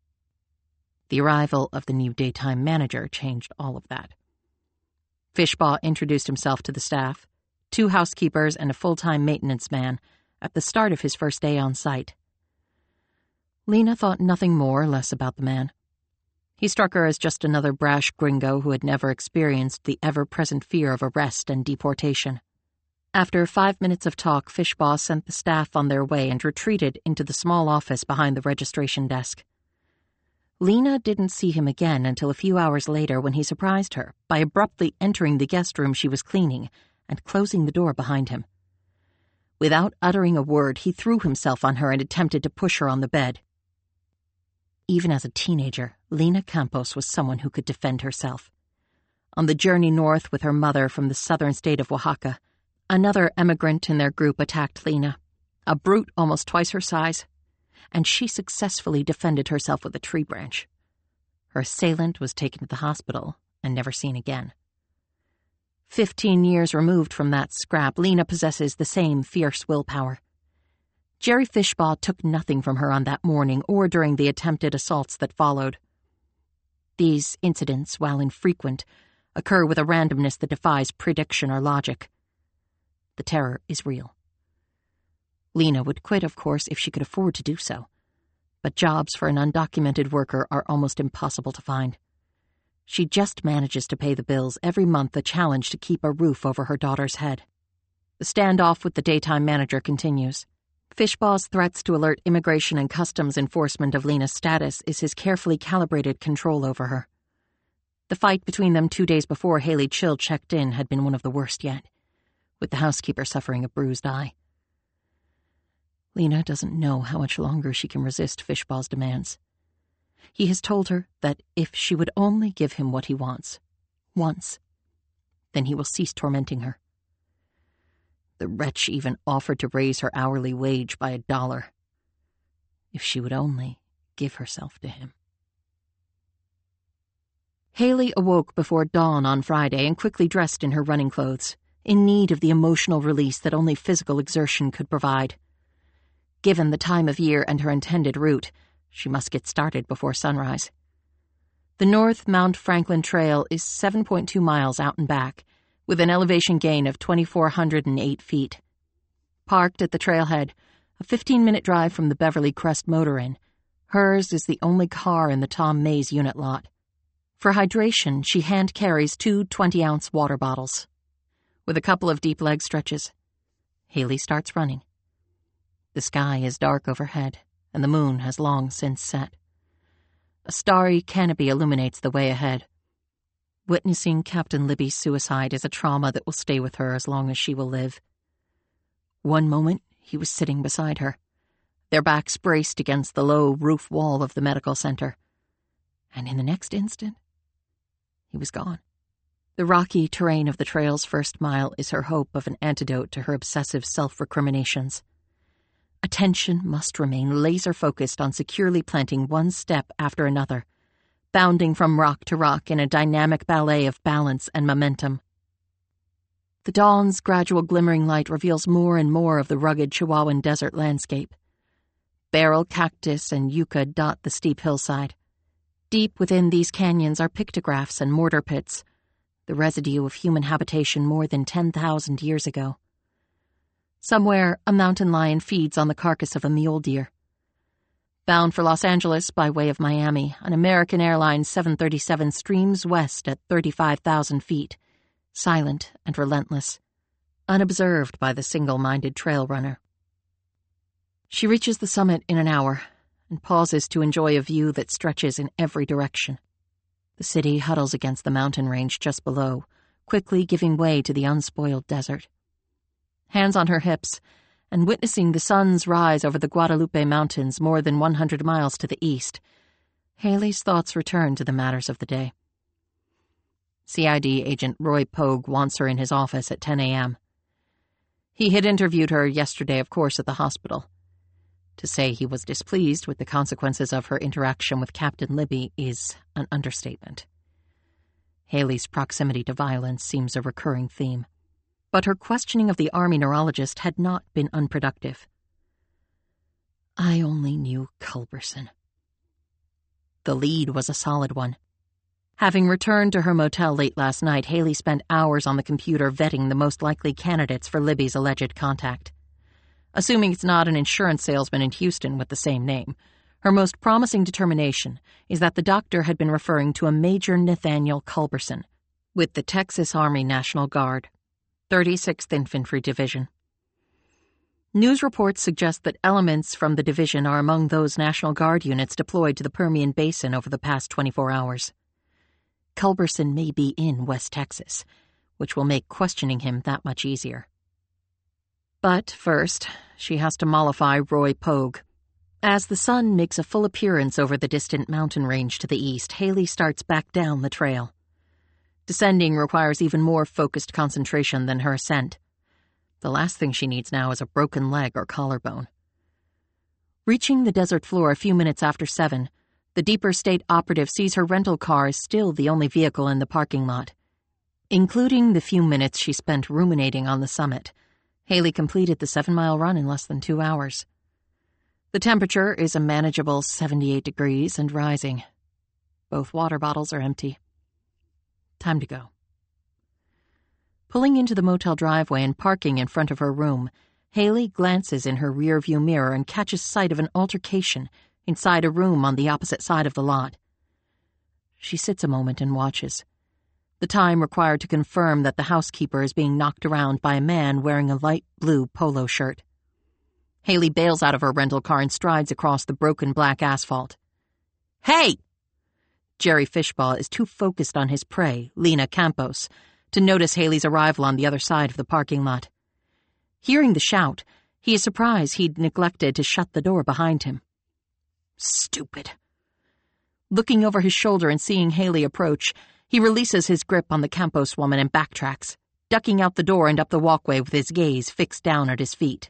The arrival of the new daytime manager changed all of that. Fishbaugh introduced himself to the staff, two housekeepers and a full-time maintenance man, at the start of his first day on site. Lena thought nothing more or less about the man. He struck her as just another brash gringo who had never experienced the ever-present fear of arrest and deportation. After five minutes of talk, Fishbaugh sent the staff on their way and retreated into the small office behind the registration desk. Lena didn't see him again until a few hours later when he surprised her by abruptly entering the guest room she was cleaning and closing the door behind him. Without uttering a word, he threw himself on her and attempted to push her on the bed. Even as a teenager, Lena Campos was someone who could defend herself. On the journey north with her mother from the southern state of Oaxaca, another emigrant in their group attacked Lena, a brute almost twice her size, and she successfully defended herself with a tree branch. Her assailant was taken to the hospital and never seen again. Fifteen years removed from that scrap, Lena possesses the same fierce willpower. Jerry Fishbaugh took nothing from her on that morning or during the attempted assaults that followed. These incidents, while infrequent, occur with a randomness that defies prediction or logic. The terror is real. Lena would quit, of course, if she could afford to do so. But jobs for an undocumented worker are almost impossible to find. She just manages to pay the bills every month, a challenge to keep a roof over her daughter's head. The standoff with the daytime manager continues. Fishbaugh's threats to alert Immigration and Customs Enforcement of Lena's status is his carefully calibrated control over her. The fight between them two days before Haley Chill checked in had been one of the worst yet, with the housekeeper suffering a bruised eye. Lena doesn't know how much longer she can resist Fishbaugh's demands. He has told her that if she would only give him what he wants, once, then he will cease tormenting her. The wretch even offered to raise her hourly wage by a dollar, if she would only give herself to him. Haley awoke before dawn on Friday and quickly dressed in her running clothes, in need of the emotional release that only physical exertion could provide. Given the time of year and her intended route, she must get started before sunrise. The North Mount Franklin Trail is seven point two miles out and back, with an elevation gain of two thousand four hundred eight feet. Parked at the trailhead, a fifteen-minute drive from the Beverly Crest Motor Inn, hers is the only car in the Tom Mays unit lot. For hydration, she hand-carries two twenty-ounce water bottles. With a couple of deep leg stretches, Haley starts running. The sky is dark overhead, and the moon has long since set. A starry canopy illuminates the way ahead. Witnessing Captain Libby's suicide is a trauma that will stay with her as long as she will live. One moment, he was sitting beside her, their backs braced against the low roof wall of the medical center. And in the next instant, he was gone. The rocky terrain of the trail's first mile is her hope of an antidote to her obsessive self-recriminations. Attention must remain laser-focused on securely planting one step after another, bounding from rock to rock in a dynamic ballet of balance and momentum. The dawn's gradual glimmering light reveals more and more of the rugged Chihuahuan desert landscape. Beryl cactus and yucca dot the steep hillside. Deep within these canyons are pictographs and mortar pits, the residue of human habitation more than ten thousand years ago. Somewhere, a mountain lion feeds on the carcass of a mule deer. Bound for Los Angeles by way of Miami, an American Airlines seven thirty-seven streams west at thirty-five thousand feet, silent and relentless, unobserved by the single-minded trail runner. She reaches the summit in an hour and pauses to enjoy a view that stretches in every direction. The city huddles against the mountain range just below, quickly giving way to the unspoiled desert. Hands on her hips, and witnessing the sun's rise over the Guadalupe Mountains more than one hundred miles to the east, Haley's thoughts return to the matters of the day. C I D agent Roy Pogue wants her in his office at ten a.m. He had interviewed her yesterday, of course, at the hospital. To say he was displeased with the consequences of her interaction with Captain Libby is an understatement. Haley's proximity to violence seems a recurring theme. But her questioning of the Army neurologist had not been unproductive. I only knew Culberson. The lead was a solid one. Having returned to her motel late last night, Haley spent hours on the computer vetting the most likely candidates for Libby's alleged contact. Assuming it's not an insurance salesman in Houston with the same name, her most promising determination is that the doctor had been referring to a Major Nathaniel Culberson with the Texas Army National Guard, thirty-sixth Infantry Division. News reports suggest that elements from the division are among those National Guard units deployed to the Permian Basin over the past twenty-four hours. Culberson may be in West Texas, which will make questioning him that much easier. But first, she has to mollify Roy Pogue. As the sun makes a full appearance over the distant mountain range to the east, Haley starts back down the trail. Descending requires even more focused concentration than her ascent. The last thing she needs now is a broken leg or collarbone. Reaching the desert floor a few minutes after seven, the Deeper State operative sees her rental car is still the only vehicle in the parking lot. Including the few minutes she spent ruminating on the summit, Haley completed the seven-mile run in less than two hours. The temperature is a manageable seventy-eight degrees and rising. Both water bottles are empty. Time to go. Pulling into the motel driveway and parking in front of her room, Haley glances in her rearview mirror and catches sight of an altercation inside a room on the opposite side of the lot. She sits a moment and watches. The time required to confirm that the housekeeper is being knocked around by a man wearing a light blue polo shirt. Haley bails out of her rental car and strides across the broken black asphalt. "Hey!" Jerry Fishbaugh is too focused on his prey, Lena Campos, to notice Haley's arrival on the other side of the parking lot. Hearing the shout, he is surprised he'd neglected to shut the door behind him. Stupid. Looking over his shoulder and seeing Haley approach, he releases his grip on the Campos woman and backtracks, ducking out the door and up the walkway with his gaze fixed down at his feet.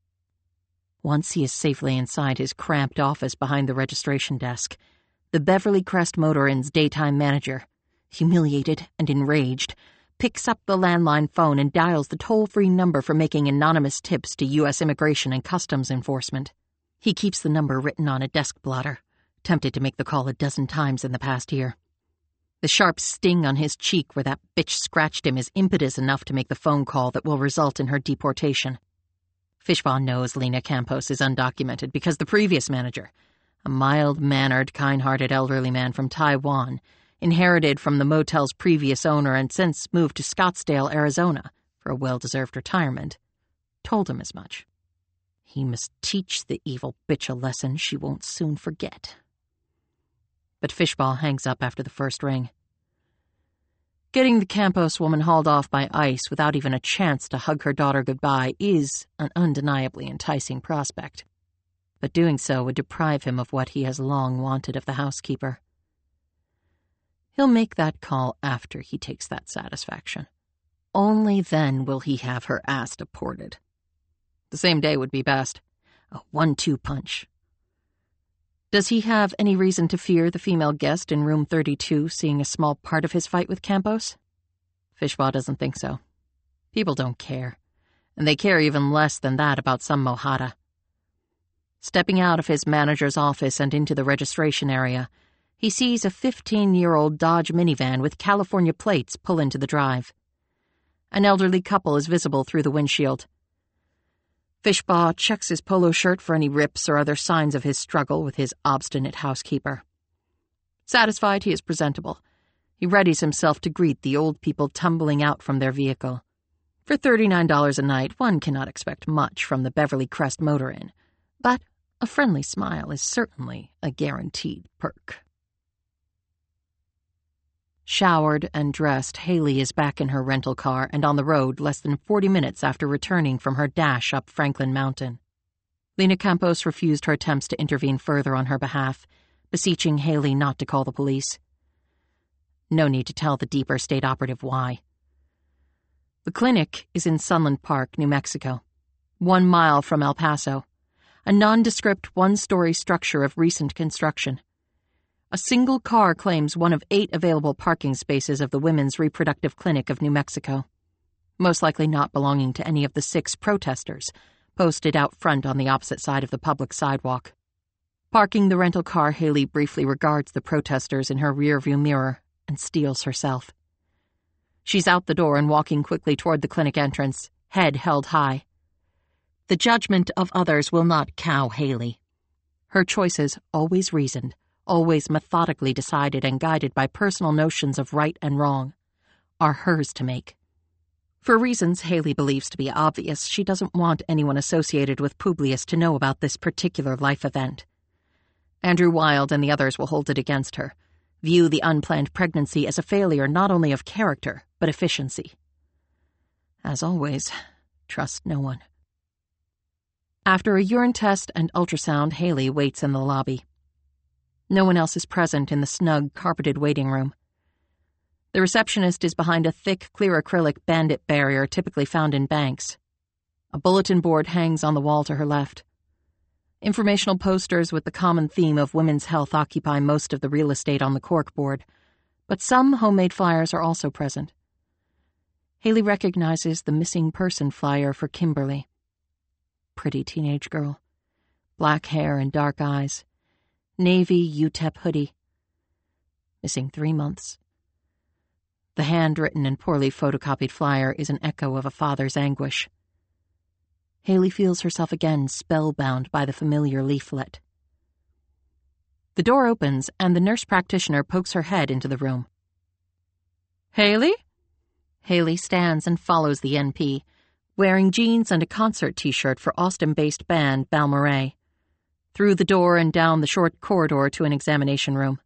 Once he is safely inside his cramped office behind the registration desk, the Beverly Crest Motor Inn's daytime manager, humiliated and enraged, picks up the landline phone and dials the toll-free number for making anonymous tips to U S Immigration and Customs Enforcement. He keeps the number written on a desk blotter, tempted to make the call a dozen times in the past year. The sharp sting on his cheek where that bitch scratched him is impetus enough to make the phone call that will result in her deportation. Fishbaugh knows Lena Campos is undocumented because the previous manager, a mild-mannered, kind-hearted elderly man from Taiwan, inherited from the motel's previous owner and since moved to Scottsdale, Arizona, for a well-deserved retirement, told him as much. He must teach the evil bitch a lesson she won't soon forget. But Fishbaugh hangs up after the first ring. Getting the Campos woman hauled off by ICE without even a chance to hug her daughter goodbye is an undeniably enticing prospect. But doing so would deprive him of what he has long wanted of the housekeeper. He'll make that call after he takes that satisfaction. Only then will he have her ass deported. The same day would be best. A one-two punch. Does he have any reason to fear the female guest in room thirty-two seeing a small part of his fight with Campos? Fishbaugh doesn't think so. People don't care, and they care even less than that about some mojada. Stepping out of his manager's office and into the registration area, he sees a fifteen-year-old Dodge minivan with California plates pull into the drive. An elderly couple is visible through the windshield. Fishbaugh checks his polo shirt for any rips or other signs of his struggle with his obstinate housekeeper. Satisfied he is presentable, he readies himself to greet the old people tumbling out from their vehicle. For thirty-nine dollars a night, one cannot expect much from the Beverly Crest Motor Inn, but a friendly smile is certainly a guaranteed perk. Showered and dressed, Haley is back in her rental car and on the road less than forty minutes after returning from her dash up Franklin Mountain. Lena Campos refused her attempts to intervene further on her behalf, beseeching Haley not to call the police. No need to tell the Deeper State operative why. The clinic is in Sunland Park, New Mexico, one mile from El Paso, a nondescript one-story structure of recent construction. A single car claims one of eight available parking spaces of the Women's Reproductive Clinic of New Mexico, most likely not belonging to any of the six protesters posted out front on the opposite side of the public sidewalk. Parking the rental car, Haley briefly regards the protesters in her rearview mirror and steels herself. She's out the door and walking quickly toward the clinic entrance, head held high. The judgment of others will not cow Haley. Her choices, always reasoned, always methodically decided and guided by personal notions of right and wrong, are hers to make. For reasons Haley believes to be obvious, she doesn't want anyone associated with Publius to know about this particular life event. Andrew Wilde and the others will hold it against her, view the unplanned pregnancy as a failure not only of character, but efficiency. As always, trust no one. After a urine test and ultrasound, Haley waits in the lobby. No one else is present in the snug, carpeted waiting room. The receptionist is behind a thick, clear acrylic bandit barrier typically found in banks. A bulletin board hangs on the wall to her left. Informational posters with the common theme of women's health occupy most of the real estate on the corkboard, but some homemade flyers are also present. Haley recognizes the missing person flyer for Kimberly. Pretty teenage girl. Black hair and dark eyes. Navy U T E P hoodie. Missing three months. The handwritten and poorly photocopied flyer is an echo of a father's anguish. Haley feels herself again spellbound by the familiar leaflet. The door opens and the nurse practitioner pokes her head into the room. "Haley?" Haley stands and follows the N P, wearing jeans and a concert t-shirt for Austin-based band Balmorhea, through the door and down the short corridor to an examination room.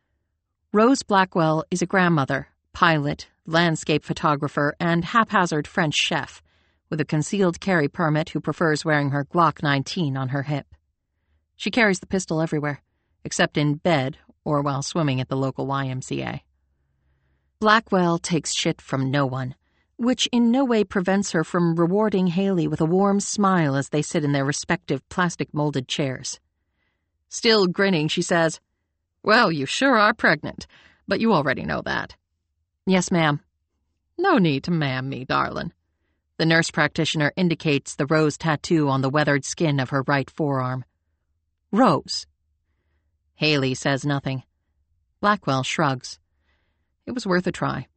Rose Blackwell is a grandmother, pilot, landscape photographer, and haphazard French chef, with a concealed carry permit who prefers wearing her Glock nineteen on her hip. She carries the pistol everywhere, except in bed or while swimming at the local Y M C A. Blackwell takes shit from no one, which in no way prevents her from rewarding Haley with a warm smile as they sit in their respective plastic-molded chairs. Still grinning, she says, "Well, you sure are pregnant, but you already know that." "Yes, ma'am." "No need to ma'am me, darlin'." The nurse practitioner indicates the rose tattoo on the weathered skin of her right forearm. "Rose." Haley says nothing. Blackwell shrugs. It was worth a try.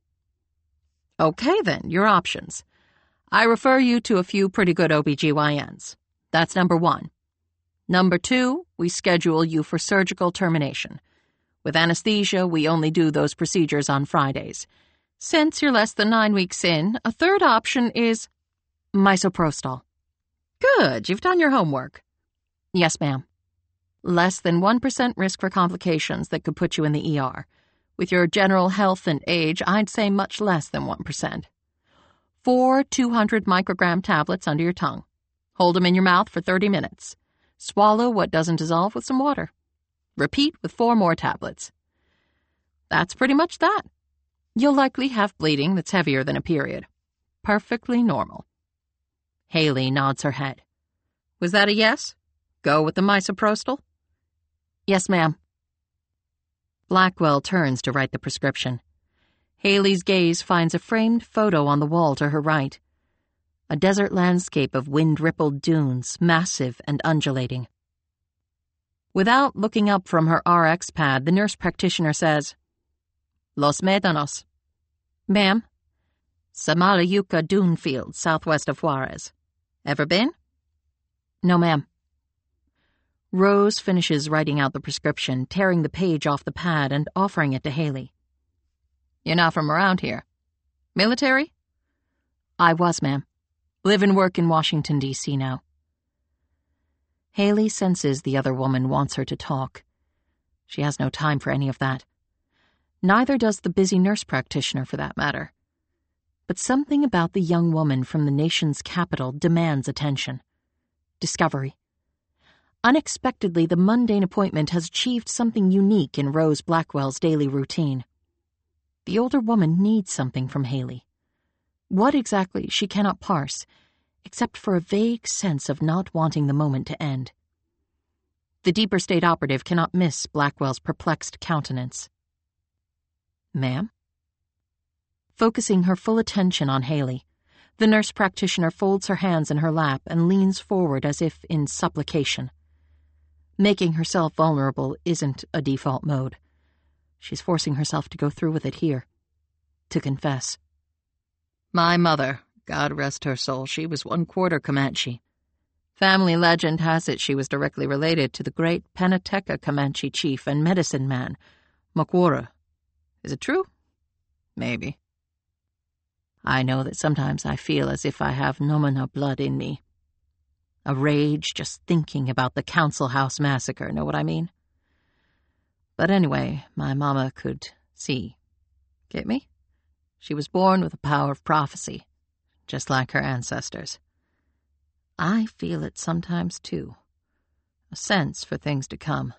"Okay, then, your options. I refer you to a few pretty good O B G Y Ns. That's number one. Number two, we schedule you for surgical termination. With anesthesia, we only do those procedures on Fridays. Since you're less than nine weeks in, a third option is misoprostol." "Good, you've done your homework." "Yes, ma'am. Less than one percent risk for complications that could put you in the E R. With your general health and age, I'd say much less than one percent. Four two hundred microgram tablets under your tongue. Hold them in your mouth for thirty minutes. Swallow what doesn't dissolve with some water. Repeat with four more tablets. That's pretty much that. You'll likely have bleeding that's heavier than a period. Perfectly normal." Haley nods her head. "Was that a yes? Go with the misoprostol?" "Yes, ma'am." Blackwell turns to write the prescription. Haley's gaze finds a framed photo on the wall to her right. A desert landscape of wind-rippled dunes, massive and undulating. Without looking up from her R X pad, the nurse practitioner says, "Los Médanos." "Ma'am?" "Samalayuca Dune Field, southwest of Juarez. Ever been?" "No, ma'am." Rose finishes writing out the prescription, tearing the page off the pad and offering it to Haley. "You're not from around here. Military?" "I was, ma'am. Live and work in Washington, D C now." Haley senses the other woman wants her to talk. She has no time for any of that. Neither does the busy nurse practitioner, for that matter. But something about the young woman from the nation's capital demands attention. Discovery. Unexpectedly, the mundane appointment has achieved something unique in Rose Blackwell's daily routine. The older woman needs something from Haley. What exactly she cannot parse, except for a vague sense of not wanting the moment to end. The deeper state operative cannot miss Blackwell's perplexed countenance. "Ma'am?" Focusing her full attention on Haley, the nurse practitioner folds her hands in her lap and leans forward as if in supplication. Making herself vulnerable isn't a default mode. She's forcing herself to go through with it here. To confess. My mother, God rest her soul, she was one-quarter Comanche. Family legend has it she was directly related to the great Penateca Comanche chief and medicine man, Makwara. Is it true? Maybe. I know that sometimes I feel as if I have Nomina blood in me. A rage just thinking about the Council House massacre, know what I mean? But anyway, my mama could see. Get me? She was born with the power of prophecy, just like her ancestors. I feel it sometimes, too. A sense for things to come.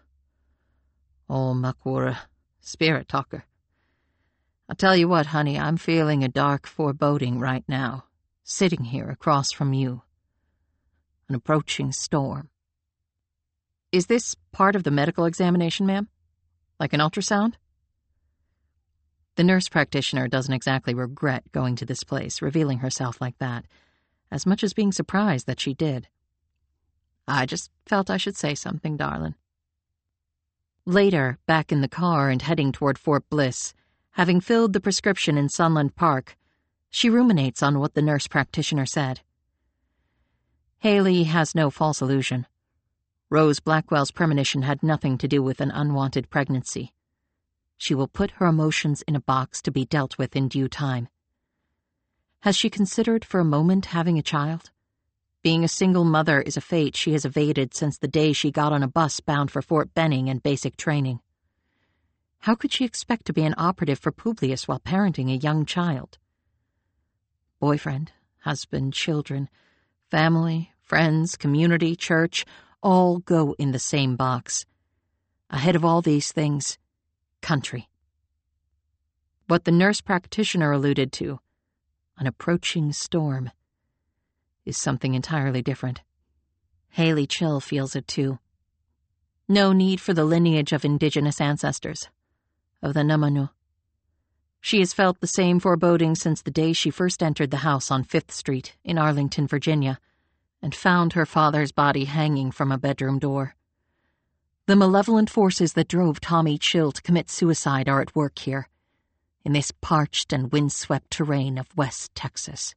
Oh, Makwara, spirit talker. I'll tell you what, honey, I'm feeling a dark foreboding right now, sitting here across from you. An approaching storm. Is this part of the medical examination, ma'am? Like an ultrasound? The nurse practitioner doesn't exactly regret going to this place, revealing herself like that, as much as being surprised that she did. I just felt I should say something, darling. Later, back in the car and heading toward Fort Bliss, having filled the prescription in Sunland Park, she ruminates on what the nurse practitioner said. Haley has no false illusion. Rose Blackwell's premonition had nothing to do with an unwanted pregnancy. She will put her emotions in a box to be dealt with in due time. Has she considered for a moment having a child? Being a single mother is a fate she has evaded since the day she got on a bus bound for Fort Benning and basic training. How could she expect to be an operative for Publius while parenting a young child? Boyfriend, husband, children, family, friends, community, church, all go in the same box. Ahead of all these things, country. What the nurse practitioner alluded to, an approaching storm, is something entirely different. Haley Chill feels it too. No need for the lineage of indigenous ancestors, of the Namanu. She has felt the same foreboding since the day she first entered the house on Fifth Street in Arlington, Virginia, and found her father's body hanging from a bedroom door. The malevolent forces that drove Tommy Chill to commit suicide are at work here, in this parched and windswept terrain of West Texas.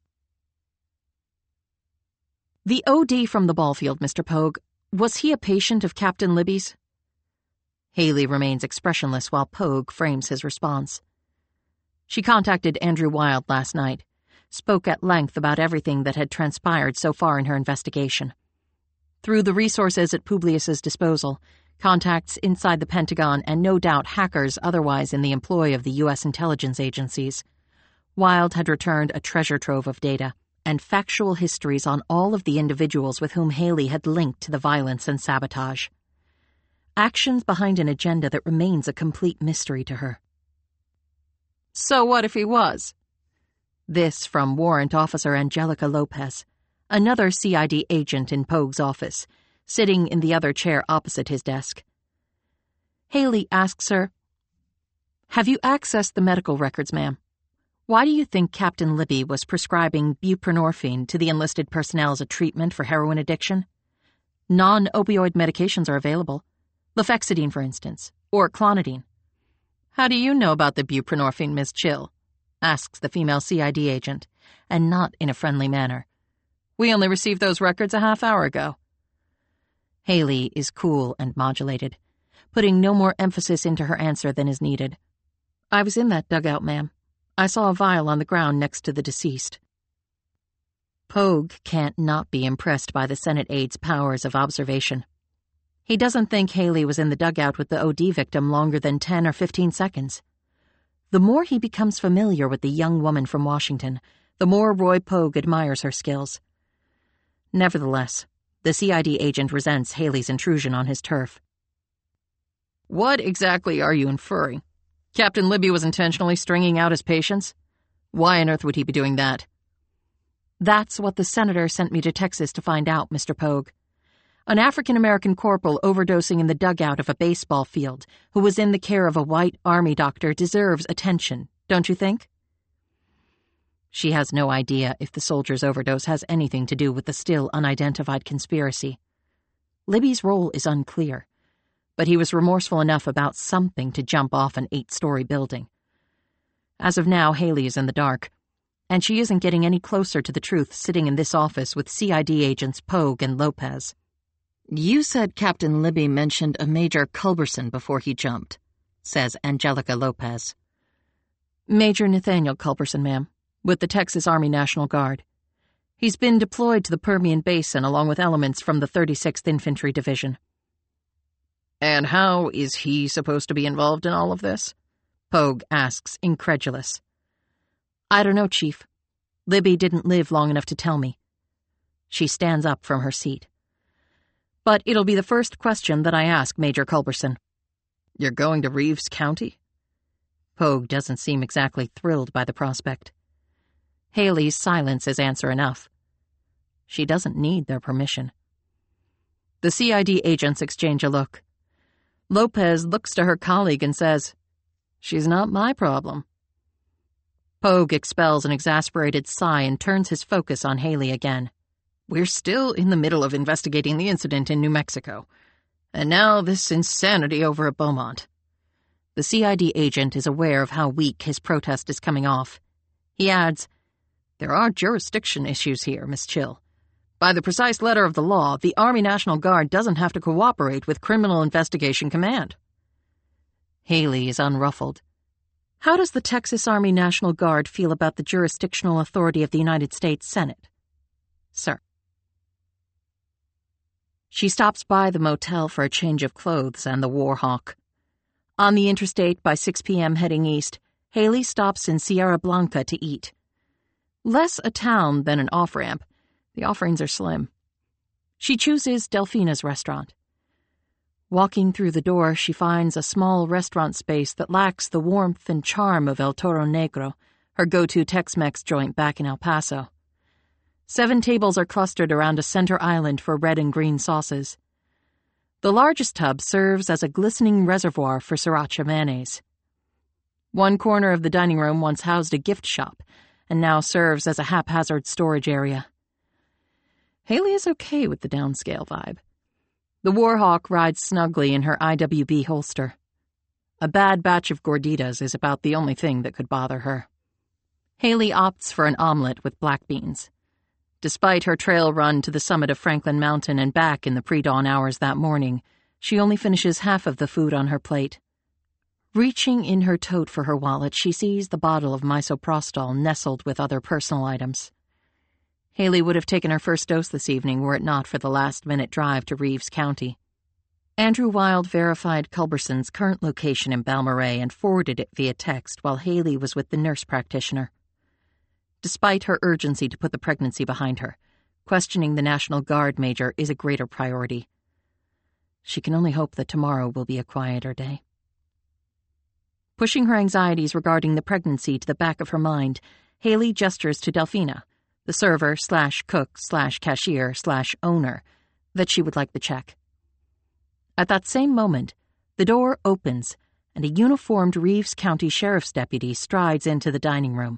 The O D from the ball field, Mister Pogue, was he a patient of Captain Libby's? Haley remains expressionless while Pogue frames his response. She contacted Andrew Wild last night, spoke at length about everything that had transpired so far in her investigation. Through the resources at Publius's disposal, contacts inside the Pentagon, and no doubt hackers otherwise in the employ of the U S intelligence agencies, Wild had returned a treasure trove of data and factual histories on all of the individuals with whom Haley had linked to the violence and sabotage. Actions behind an agenda that remains a complete mystery to her. So what if he was? This from Warrant Officer Angelica Lopez, another C I D agent in Pogue's office, sitting in the other chair opposite his desk. Haley asks her, "Have you accessed the medical records, ma'am? Why do you think Captain Libby was prescribing buprenorphine to the enlisted personnel as a treatment for heroin addiction? Non-opioid medications are available. Lofexidine, for instance, or clonidine." "How do you know about the buprenorphine, Miss Chill?" asks the female C I D agent, and not in a friendly manner. "We only received those records a half hour ago." Haley is cool and modulated, putting no more emphasis into her answer than is needed. "I was in that dugout, ma'am. I saw a vial on the ground next to the deceased." Pogue can't not be impressed by the Senate aide's powers of observation. He doesn't think Haley was in the dugout with the O D victim longer than ten or fifteen seconds. The more he becomes familiar with the young woman from Washington, the more Roy Pogue admires her skills. Nevertheless, the C I D agent resents Haley's intrusion on his turf. "What exactly are you inferring? Captain Libby was intentionally stringing out his patients? Why on earth would he be doing that?" "That's what the senator sent me to Texas to find out, Mister Pogue. An African-American corporal overdosing in the dugout of a baseball field who was in the care of a white army doctor deserves attention, don't you think?" She has no idea if the soldier's overdose has anything to do with the still unidentified conspiracy. Libby's role is unclear, but he was remorseful enough about something to jump off an eight-story building. As of now, Haley is in the dark, and she isn't getting any closer to the truth sitting in this office with C I D agents Pogue and Lopez. "You said Captain Libby mentioned a Major Culberson before he jumped," says Angelica Lopez. "Major Nathaniel Culberson, ma'am, with the Texas Army National Guard. He's been deployed to the Permian Basin along with elements from the thirty-sixth Infantry Division." "And how is he supposed to be involved in all of this?" Pogue asks, incredulous. "I don't know, Chief. Libby didn't live long enough to tell me." She stands up from her seat. "But it'll be the first question that I ask Major Culberson." "You're going to Reeves County?" Pogue doesn't seem exactly thrilled by the prospect. Haley's silence is answer enough. She doesn't need their permission. The C I D agents exchange a look. Lopez looks to her colleague and says, "She's not my problem." Pogue expels an exasperated sigh and turns his focus on Haley again. "We're still in the middle of investigating the incident in New Mexico. And now this insanity over at Beaumont." The C I D agent is aware of how weak his protest is coming off. He adds, "There are jurisdiction issues here, Miss Chill. By the precise letter of the law, the Army National Guard doesn't have to cooperate with Criminal Investigation Command." Haley is unruffled. How does the Texas Army National Guard feel about the jurisdictional authority of the United States Senate? Sir. She stops by the motel for a change of clothes and the Warhawk. On the interstate by six p.m. heading east, Haley stops in Sierra Blanca to eat. Less a town than an off-ramp, the offerings are slim. She chooses Delfina's restaurant. Walking through the door, she finds a small restaurant space that lacks the warmth and charm of El Toro Negro, her go-to Tex-Mex joint back in El Paso. Seven tables are clustered around a center island for red and green sauces. The largest tub serves as a glistening reservoir for sriracha mayonnaise. One corner of the dining room once housed a gift shop, and now serves as a haphazard storage area. Haley is okay with the downscale vibe. The Warhawk rides snugly in her I W B holster. A bad batch of gorditas is about the only thing that could bother her. Haley opts for an omelet with black beans. Despite her trail run to the summit of Franklin Mountain and back in the pre-dawn hours that morning, she only finishes half of the food on her plate. Reaching in her tote for her wallet, she sees the bottle of misoprostol nestled with other personal items. Haley would have taken her first dose this evening were it not for the last-minute drive to Reeves County. Andrew Wild verified Culberson's current location in Balmorhea and forwarded it via text while Haley was with the nurse practitioner. Despite her urgency to put the pregnancy behind her, questioning the National Guard major is a greater priority. She can only hope that tomorrow will be a quieter day. Pushing her anxieties regarding the pregnancy to the back of her mind, Haley gestures to Delfina, the server slash cook slash cashier slash owner, that she would like the check. At that same moment, the door opens and a uniformed Reeves County Sheriff's deputy strides into the dining room.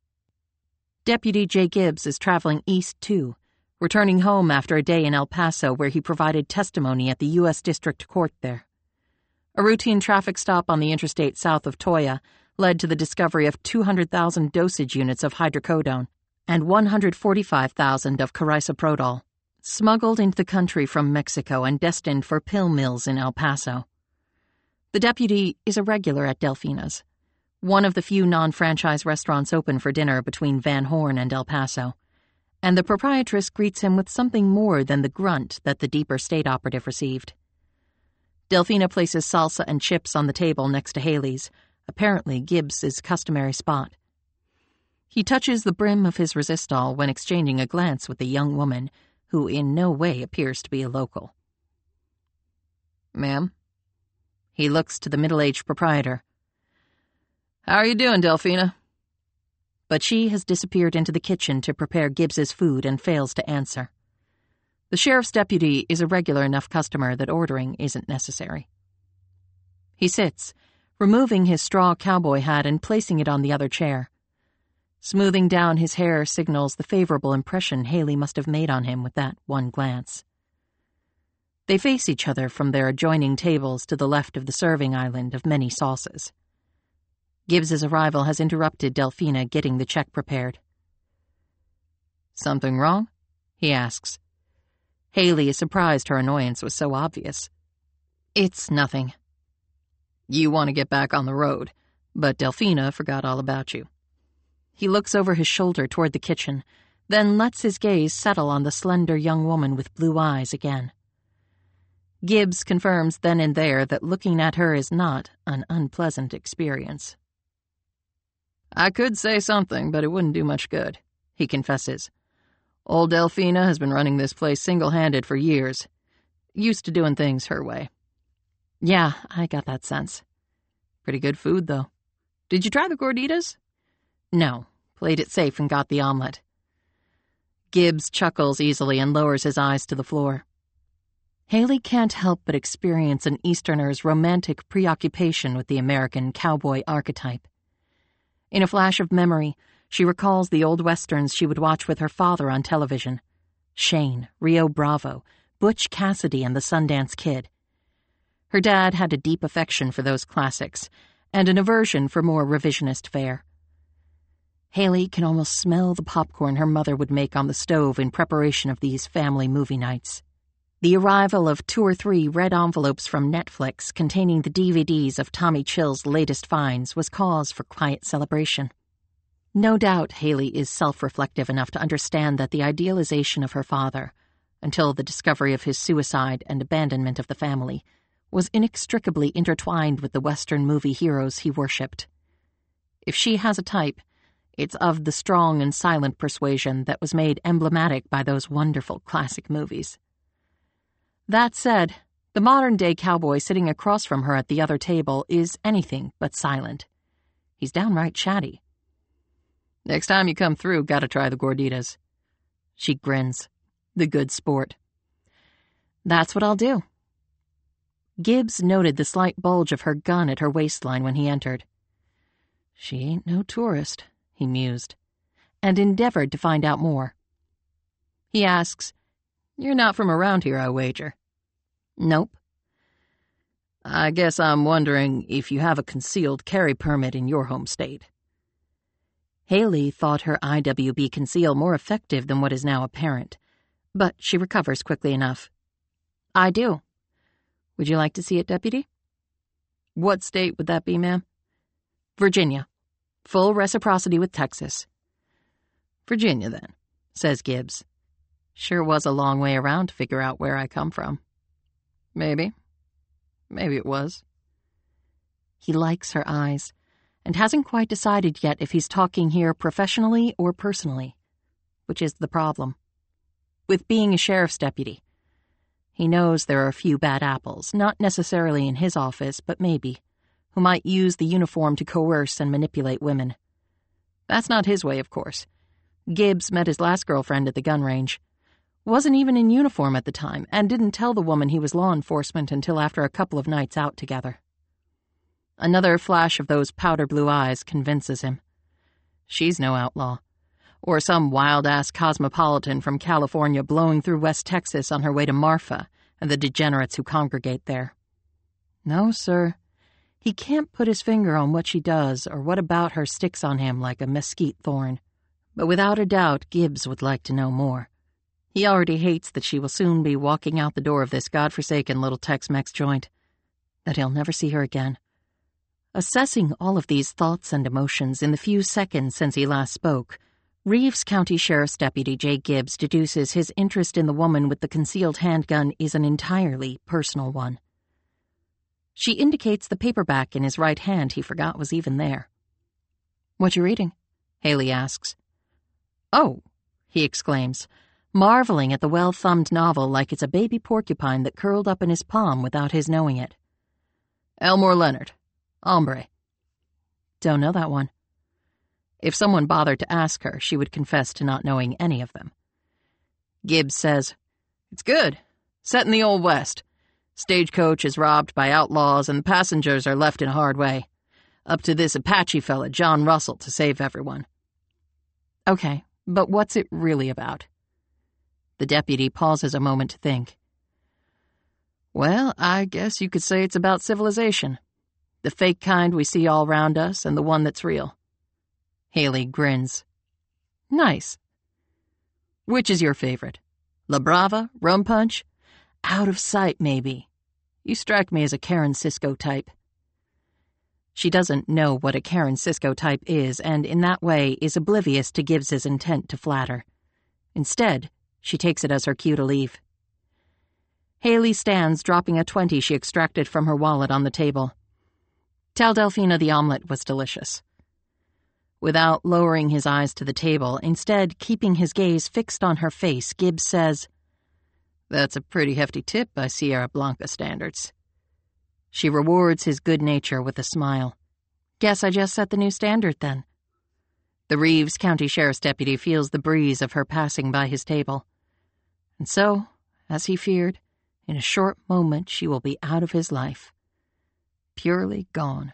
Deputy Jay Gibbs is traveling east, too, returning home after a day in El Paso where he provided testimony at the U S District Court there. A routine traffic stop on the interstate south of Toya led to the discovery of two hundred thousand dosage units of hydrocodone and one hundred forty-five thousand of carisoprodol, smuggled into the country from Mexico and destined for pill mills in El Paso. The deputy is a regular at Delfina's, one of the few non-franchise restaurants open for dinner between Van Horn and El Paso, and the proprietress greets him with something more than the grunt that the deeper state operative received. Delfina places salsa and chips on the table next to Haley's, apparently Gibbs's customary spot. He touches the brim of his resistol when exchanging a glance with the young woman, who in no way appears to be a local. "Ma'am?" He looks to the middle-aged proprietor. "How are you doing, Delfina?" But she has disappeared into the kitchen to prepare Gibbs's food and fails to answer. The sheriff's deputy is a regular enough customer that ordering isn't necessary. He sits, removing his straw cowboy hat and placing it on the other chair. Smoothing down his hair signals the favorable impression Haley must have made on him with that one glance. They face each other from their adjoining tables to the left of the serving island of many sauces. Gibbs's arrival has interrupted Delphina getting the check prepared. "Something wrong?" he asks. Haley is surprised her annoyance was so obvious. "It's nothing. You want to get back on the road, but Delphina forgot all about you." He looks over his shoulder toward the kitchen, then lets his gaze settle on the slender young woman with blue eyes again. Gibbs confirms then and there that looking at her is not an unpleasant experience. "I could say something, but it wouldn't do much good," he confesses. "Old Delphina has been running this place single-handed for years. Used to doing things her way." "Yeah, I got that sense." "Pretty good food, though. Did you try the gorditas?" "No, played it safe and got the omelet." Gibbs chuckles easily and lowers his eyes to the floor. Haley can't help but experience an Easterner's romantic preoccupation with the American cowboy archetype. In a flash of memory, she recalls the old westerns she would watch with her father on television. Shane, Rio Bravo, Butch Cassidy, and the Sundance Kid. Her dad had a deep affection for those classics, and an aversion for more revisionist fare. Haley can almost smell the popcorn her mother would make on the stove in preparation of these family movie nights. The arrival of two or three red envelopes from Netflix containing the D V Ds of Tommy Chill's latest finds was cause for quiet celebration. No doubt Haley is self-reflective enough to understand that the idealization of her father, until the discovery of his suicide and abandonment of the family, was inextricably intertwined with the Western movie heroes he worshipped. If she has a type, it's of the strong and silent persuasion that was made emblematic by those wonderful classic movies. That said, the modern-day cowboy sitting across from her at the other table is anything but silent. He's downright chatty. "Next time you come through, gotta try the gorditas." She grins. The good sport. "That's what I'll do." Gibbs noted the slight bulge of her gun at her waistline when he entered. "She ain't no tourist," he mused, and endeavored to find out more. He asks, "You're not from around here, I wager?" "Nope." "I guess I'm wondering if you have a concealed carry permit in your home state." Haley thought her I W B conceal more effective than what is now apparent, but she recovers quickly enough. "I do." "Would you like to see it, Deputy?" "What state would that be, ma'am?" "Virginia. Full reciprocity with Texas." "Virginia, then," says Gibbs. "Sure was a long way around to figure out where I come from." "Maybe. Maybe it was." He likes her eyes, and hasn't quite decided yet if he's talking here professionally or personally, which is the problem. With being a sheriff's deputy, he knows there are a few bad apples, not necessarily in his office, but maybe, who might use the uniform to coerce and manipulate women. That's not his way, of course. Gibbs met his last girlfriend at the gun range. Wasn't even in uniform at the time, and didn't tell the woman he was law enforcement until after a couple of nights out together. Another flash of those powder blue eyes convinces him. She's no outlaw, or some wild-ass cosmopolitan from California blowing through West Texas on her way to Marfa and the degenerates who congregate there. No, sir. He can't put his finger on what she does or what about her sticks on him like a mesquite thorn. But without a doubt, Gibbs would like to know more. He already hates that she will soon be walking out the door of this godforsaken little Tex-Mex joint, that he'll never see her again. Assessing all of these thoughts and emotions in the few seconds since he last spoke, Reeves County Sheriff's Deputy Jay Gibbs deduces his interest in the woman with the concealed handgun is an entirely personal one. She indicates the paperback in his right hand he forgot was even there. "What you reading?" Haley asks. "Oh," he exclaims, marveling at the well-thumbed novel like it's a baby porcupine that curled up in his palm without his knowing it. "Elmore Leonard. Hombre." "Don't know that one." If someone bothered to ask her, she would confess to not knowing any of them. Gibbs says, "It's good. Set in the Old West. Stagecoach is robbed by outlaws and the passengers are left in a hard way. Up to this Apache fella, John Russell, to save everyone." "Okay, but what's it really about?" The deputy pauses a moment to think. Well, I guess you could say it's about civilization. The fake kind we see all around us and the one that's real. Haley grins. Nice. Which is your favorite? La Brava? Rum Punch? Out of sight, maybe. You strike me as a Karen Cisco type. She doesn't know what a Karen Cisco type is, and in that way is oblivious to Gibbs's intent to flatter. Instead, she takes it as her cue to leave. Haley stands, dropping a twenty she extracted from her wallet on the table. Tell Delphina the omelet was delicious. Without lowering his eyes to the table, instead keeping his gaze fixed on her face, Gibbs says, That's a pretty hefty tip by Sierra Blanca standards. She rewards his good nature with a smile. Guess I just set the new standard, then. The Reeves County Sheriff's deputy feels the breeze of her passing by his table. And so, as he feared, in a short moment she will be out of his life. Purely gone.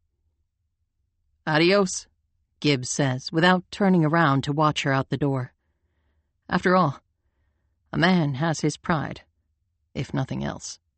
Adios, Gibbs says, without turning around to watch her out the door. After all, a man has his pride, if nothing else.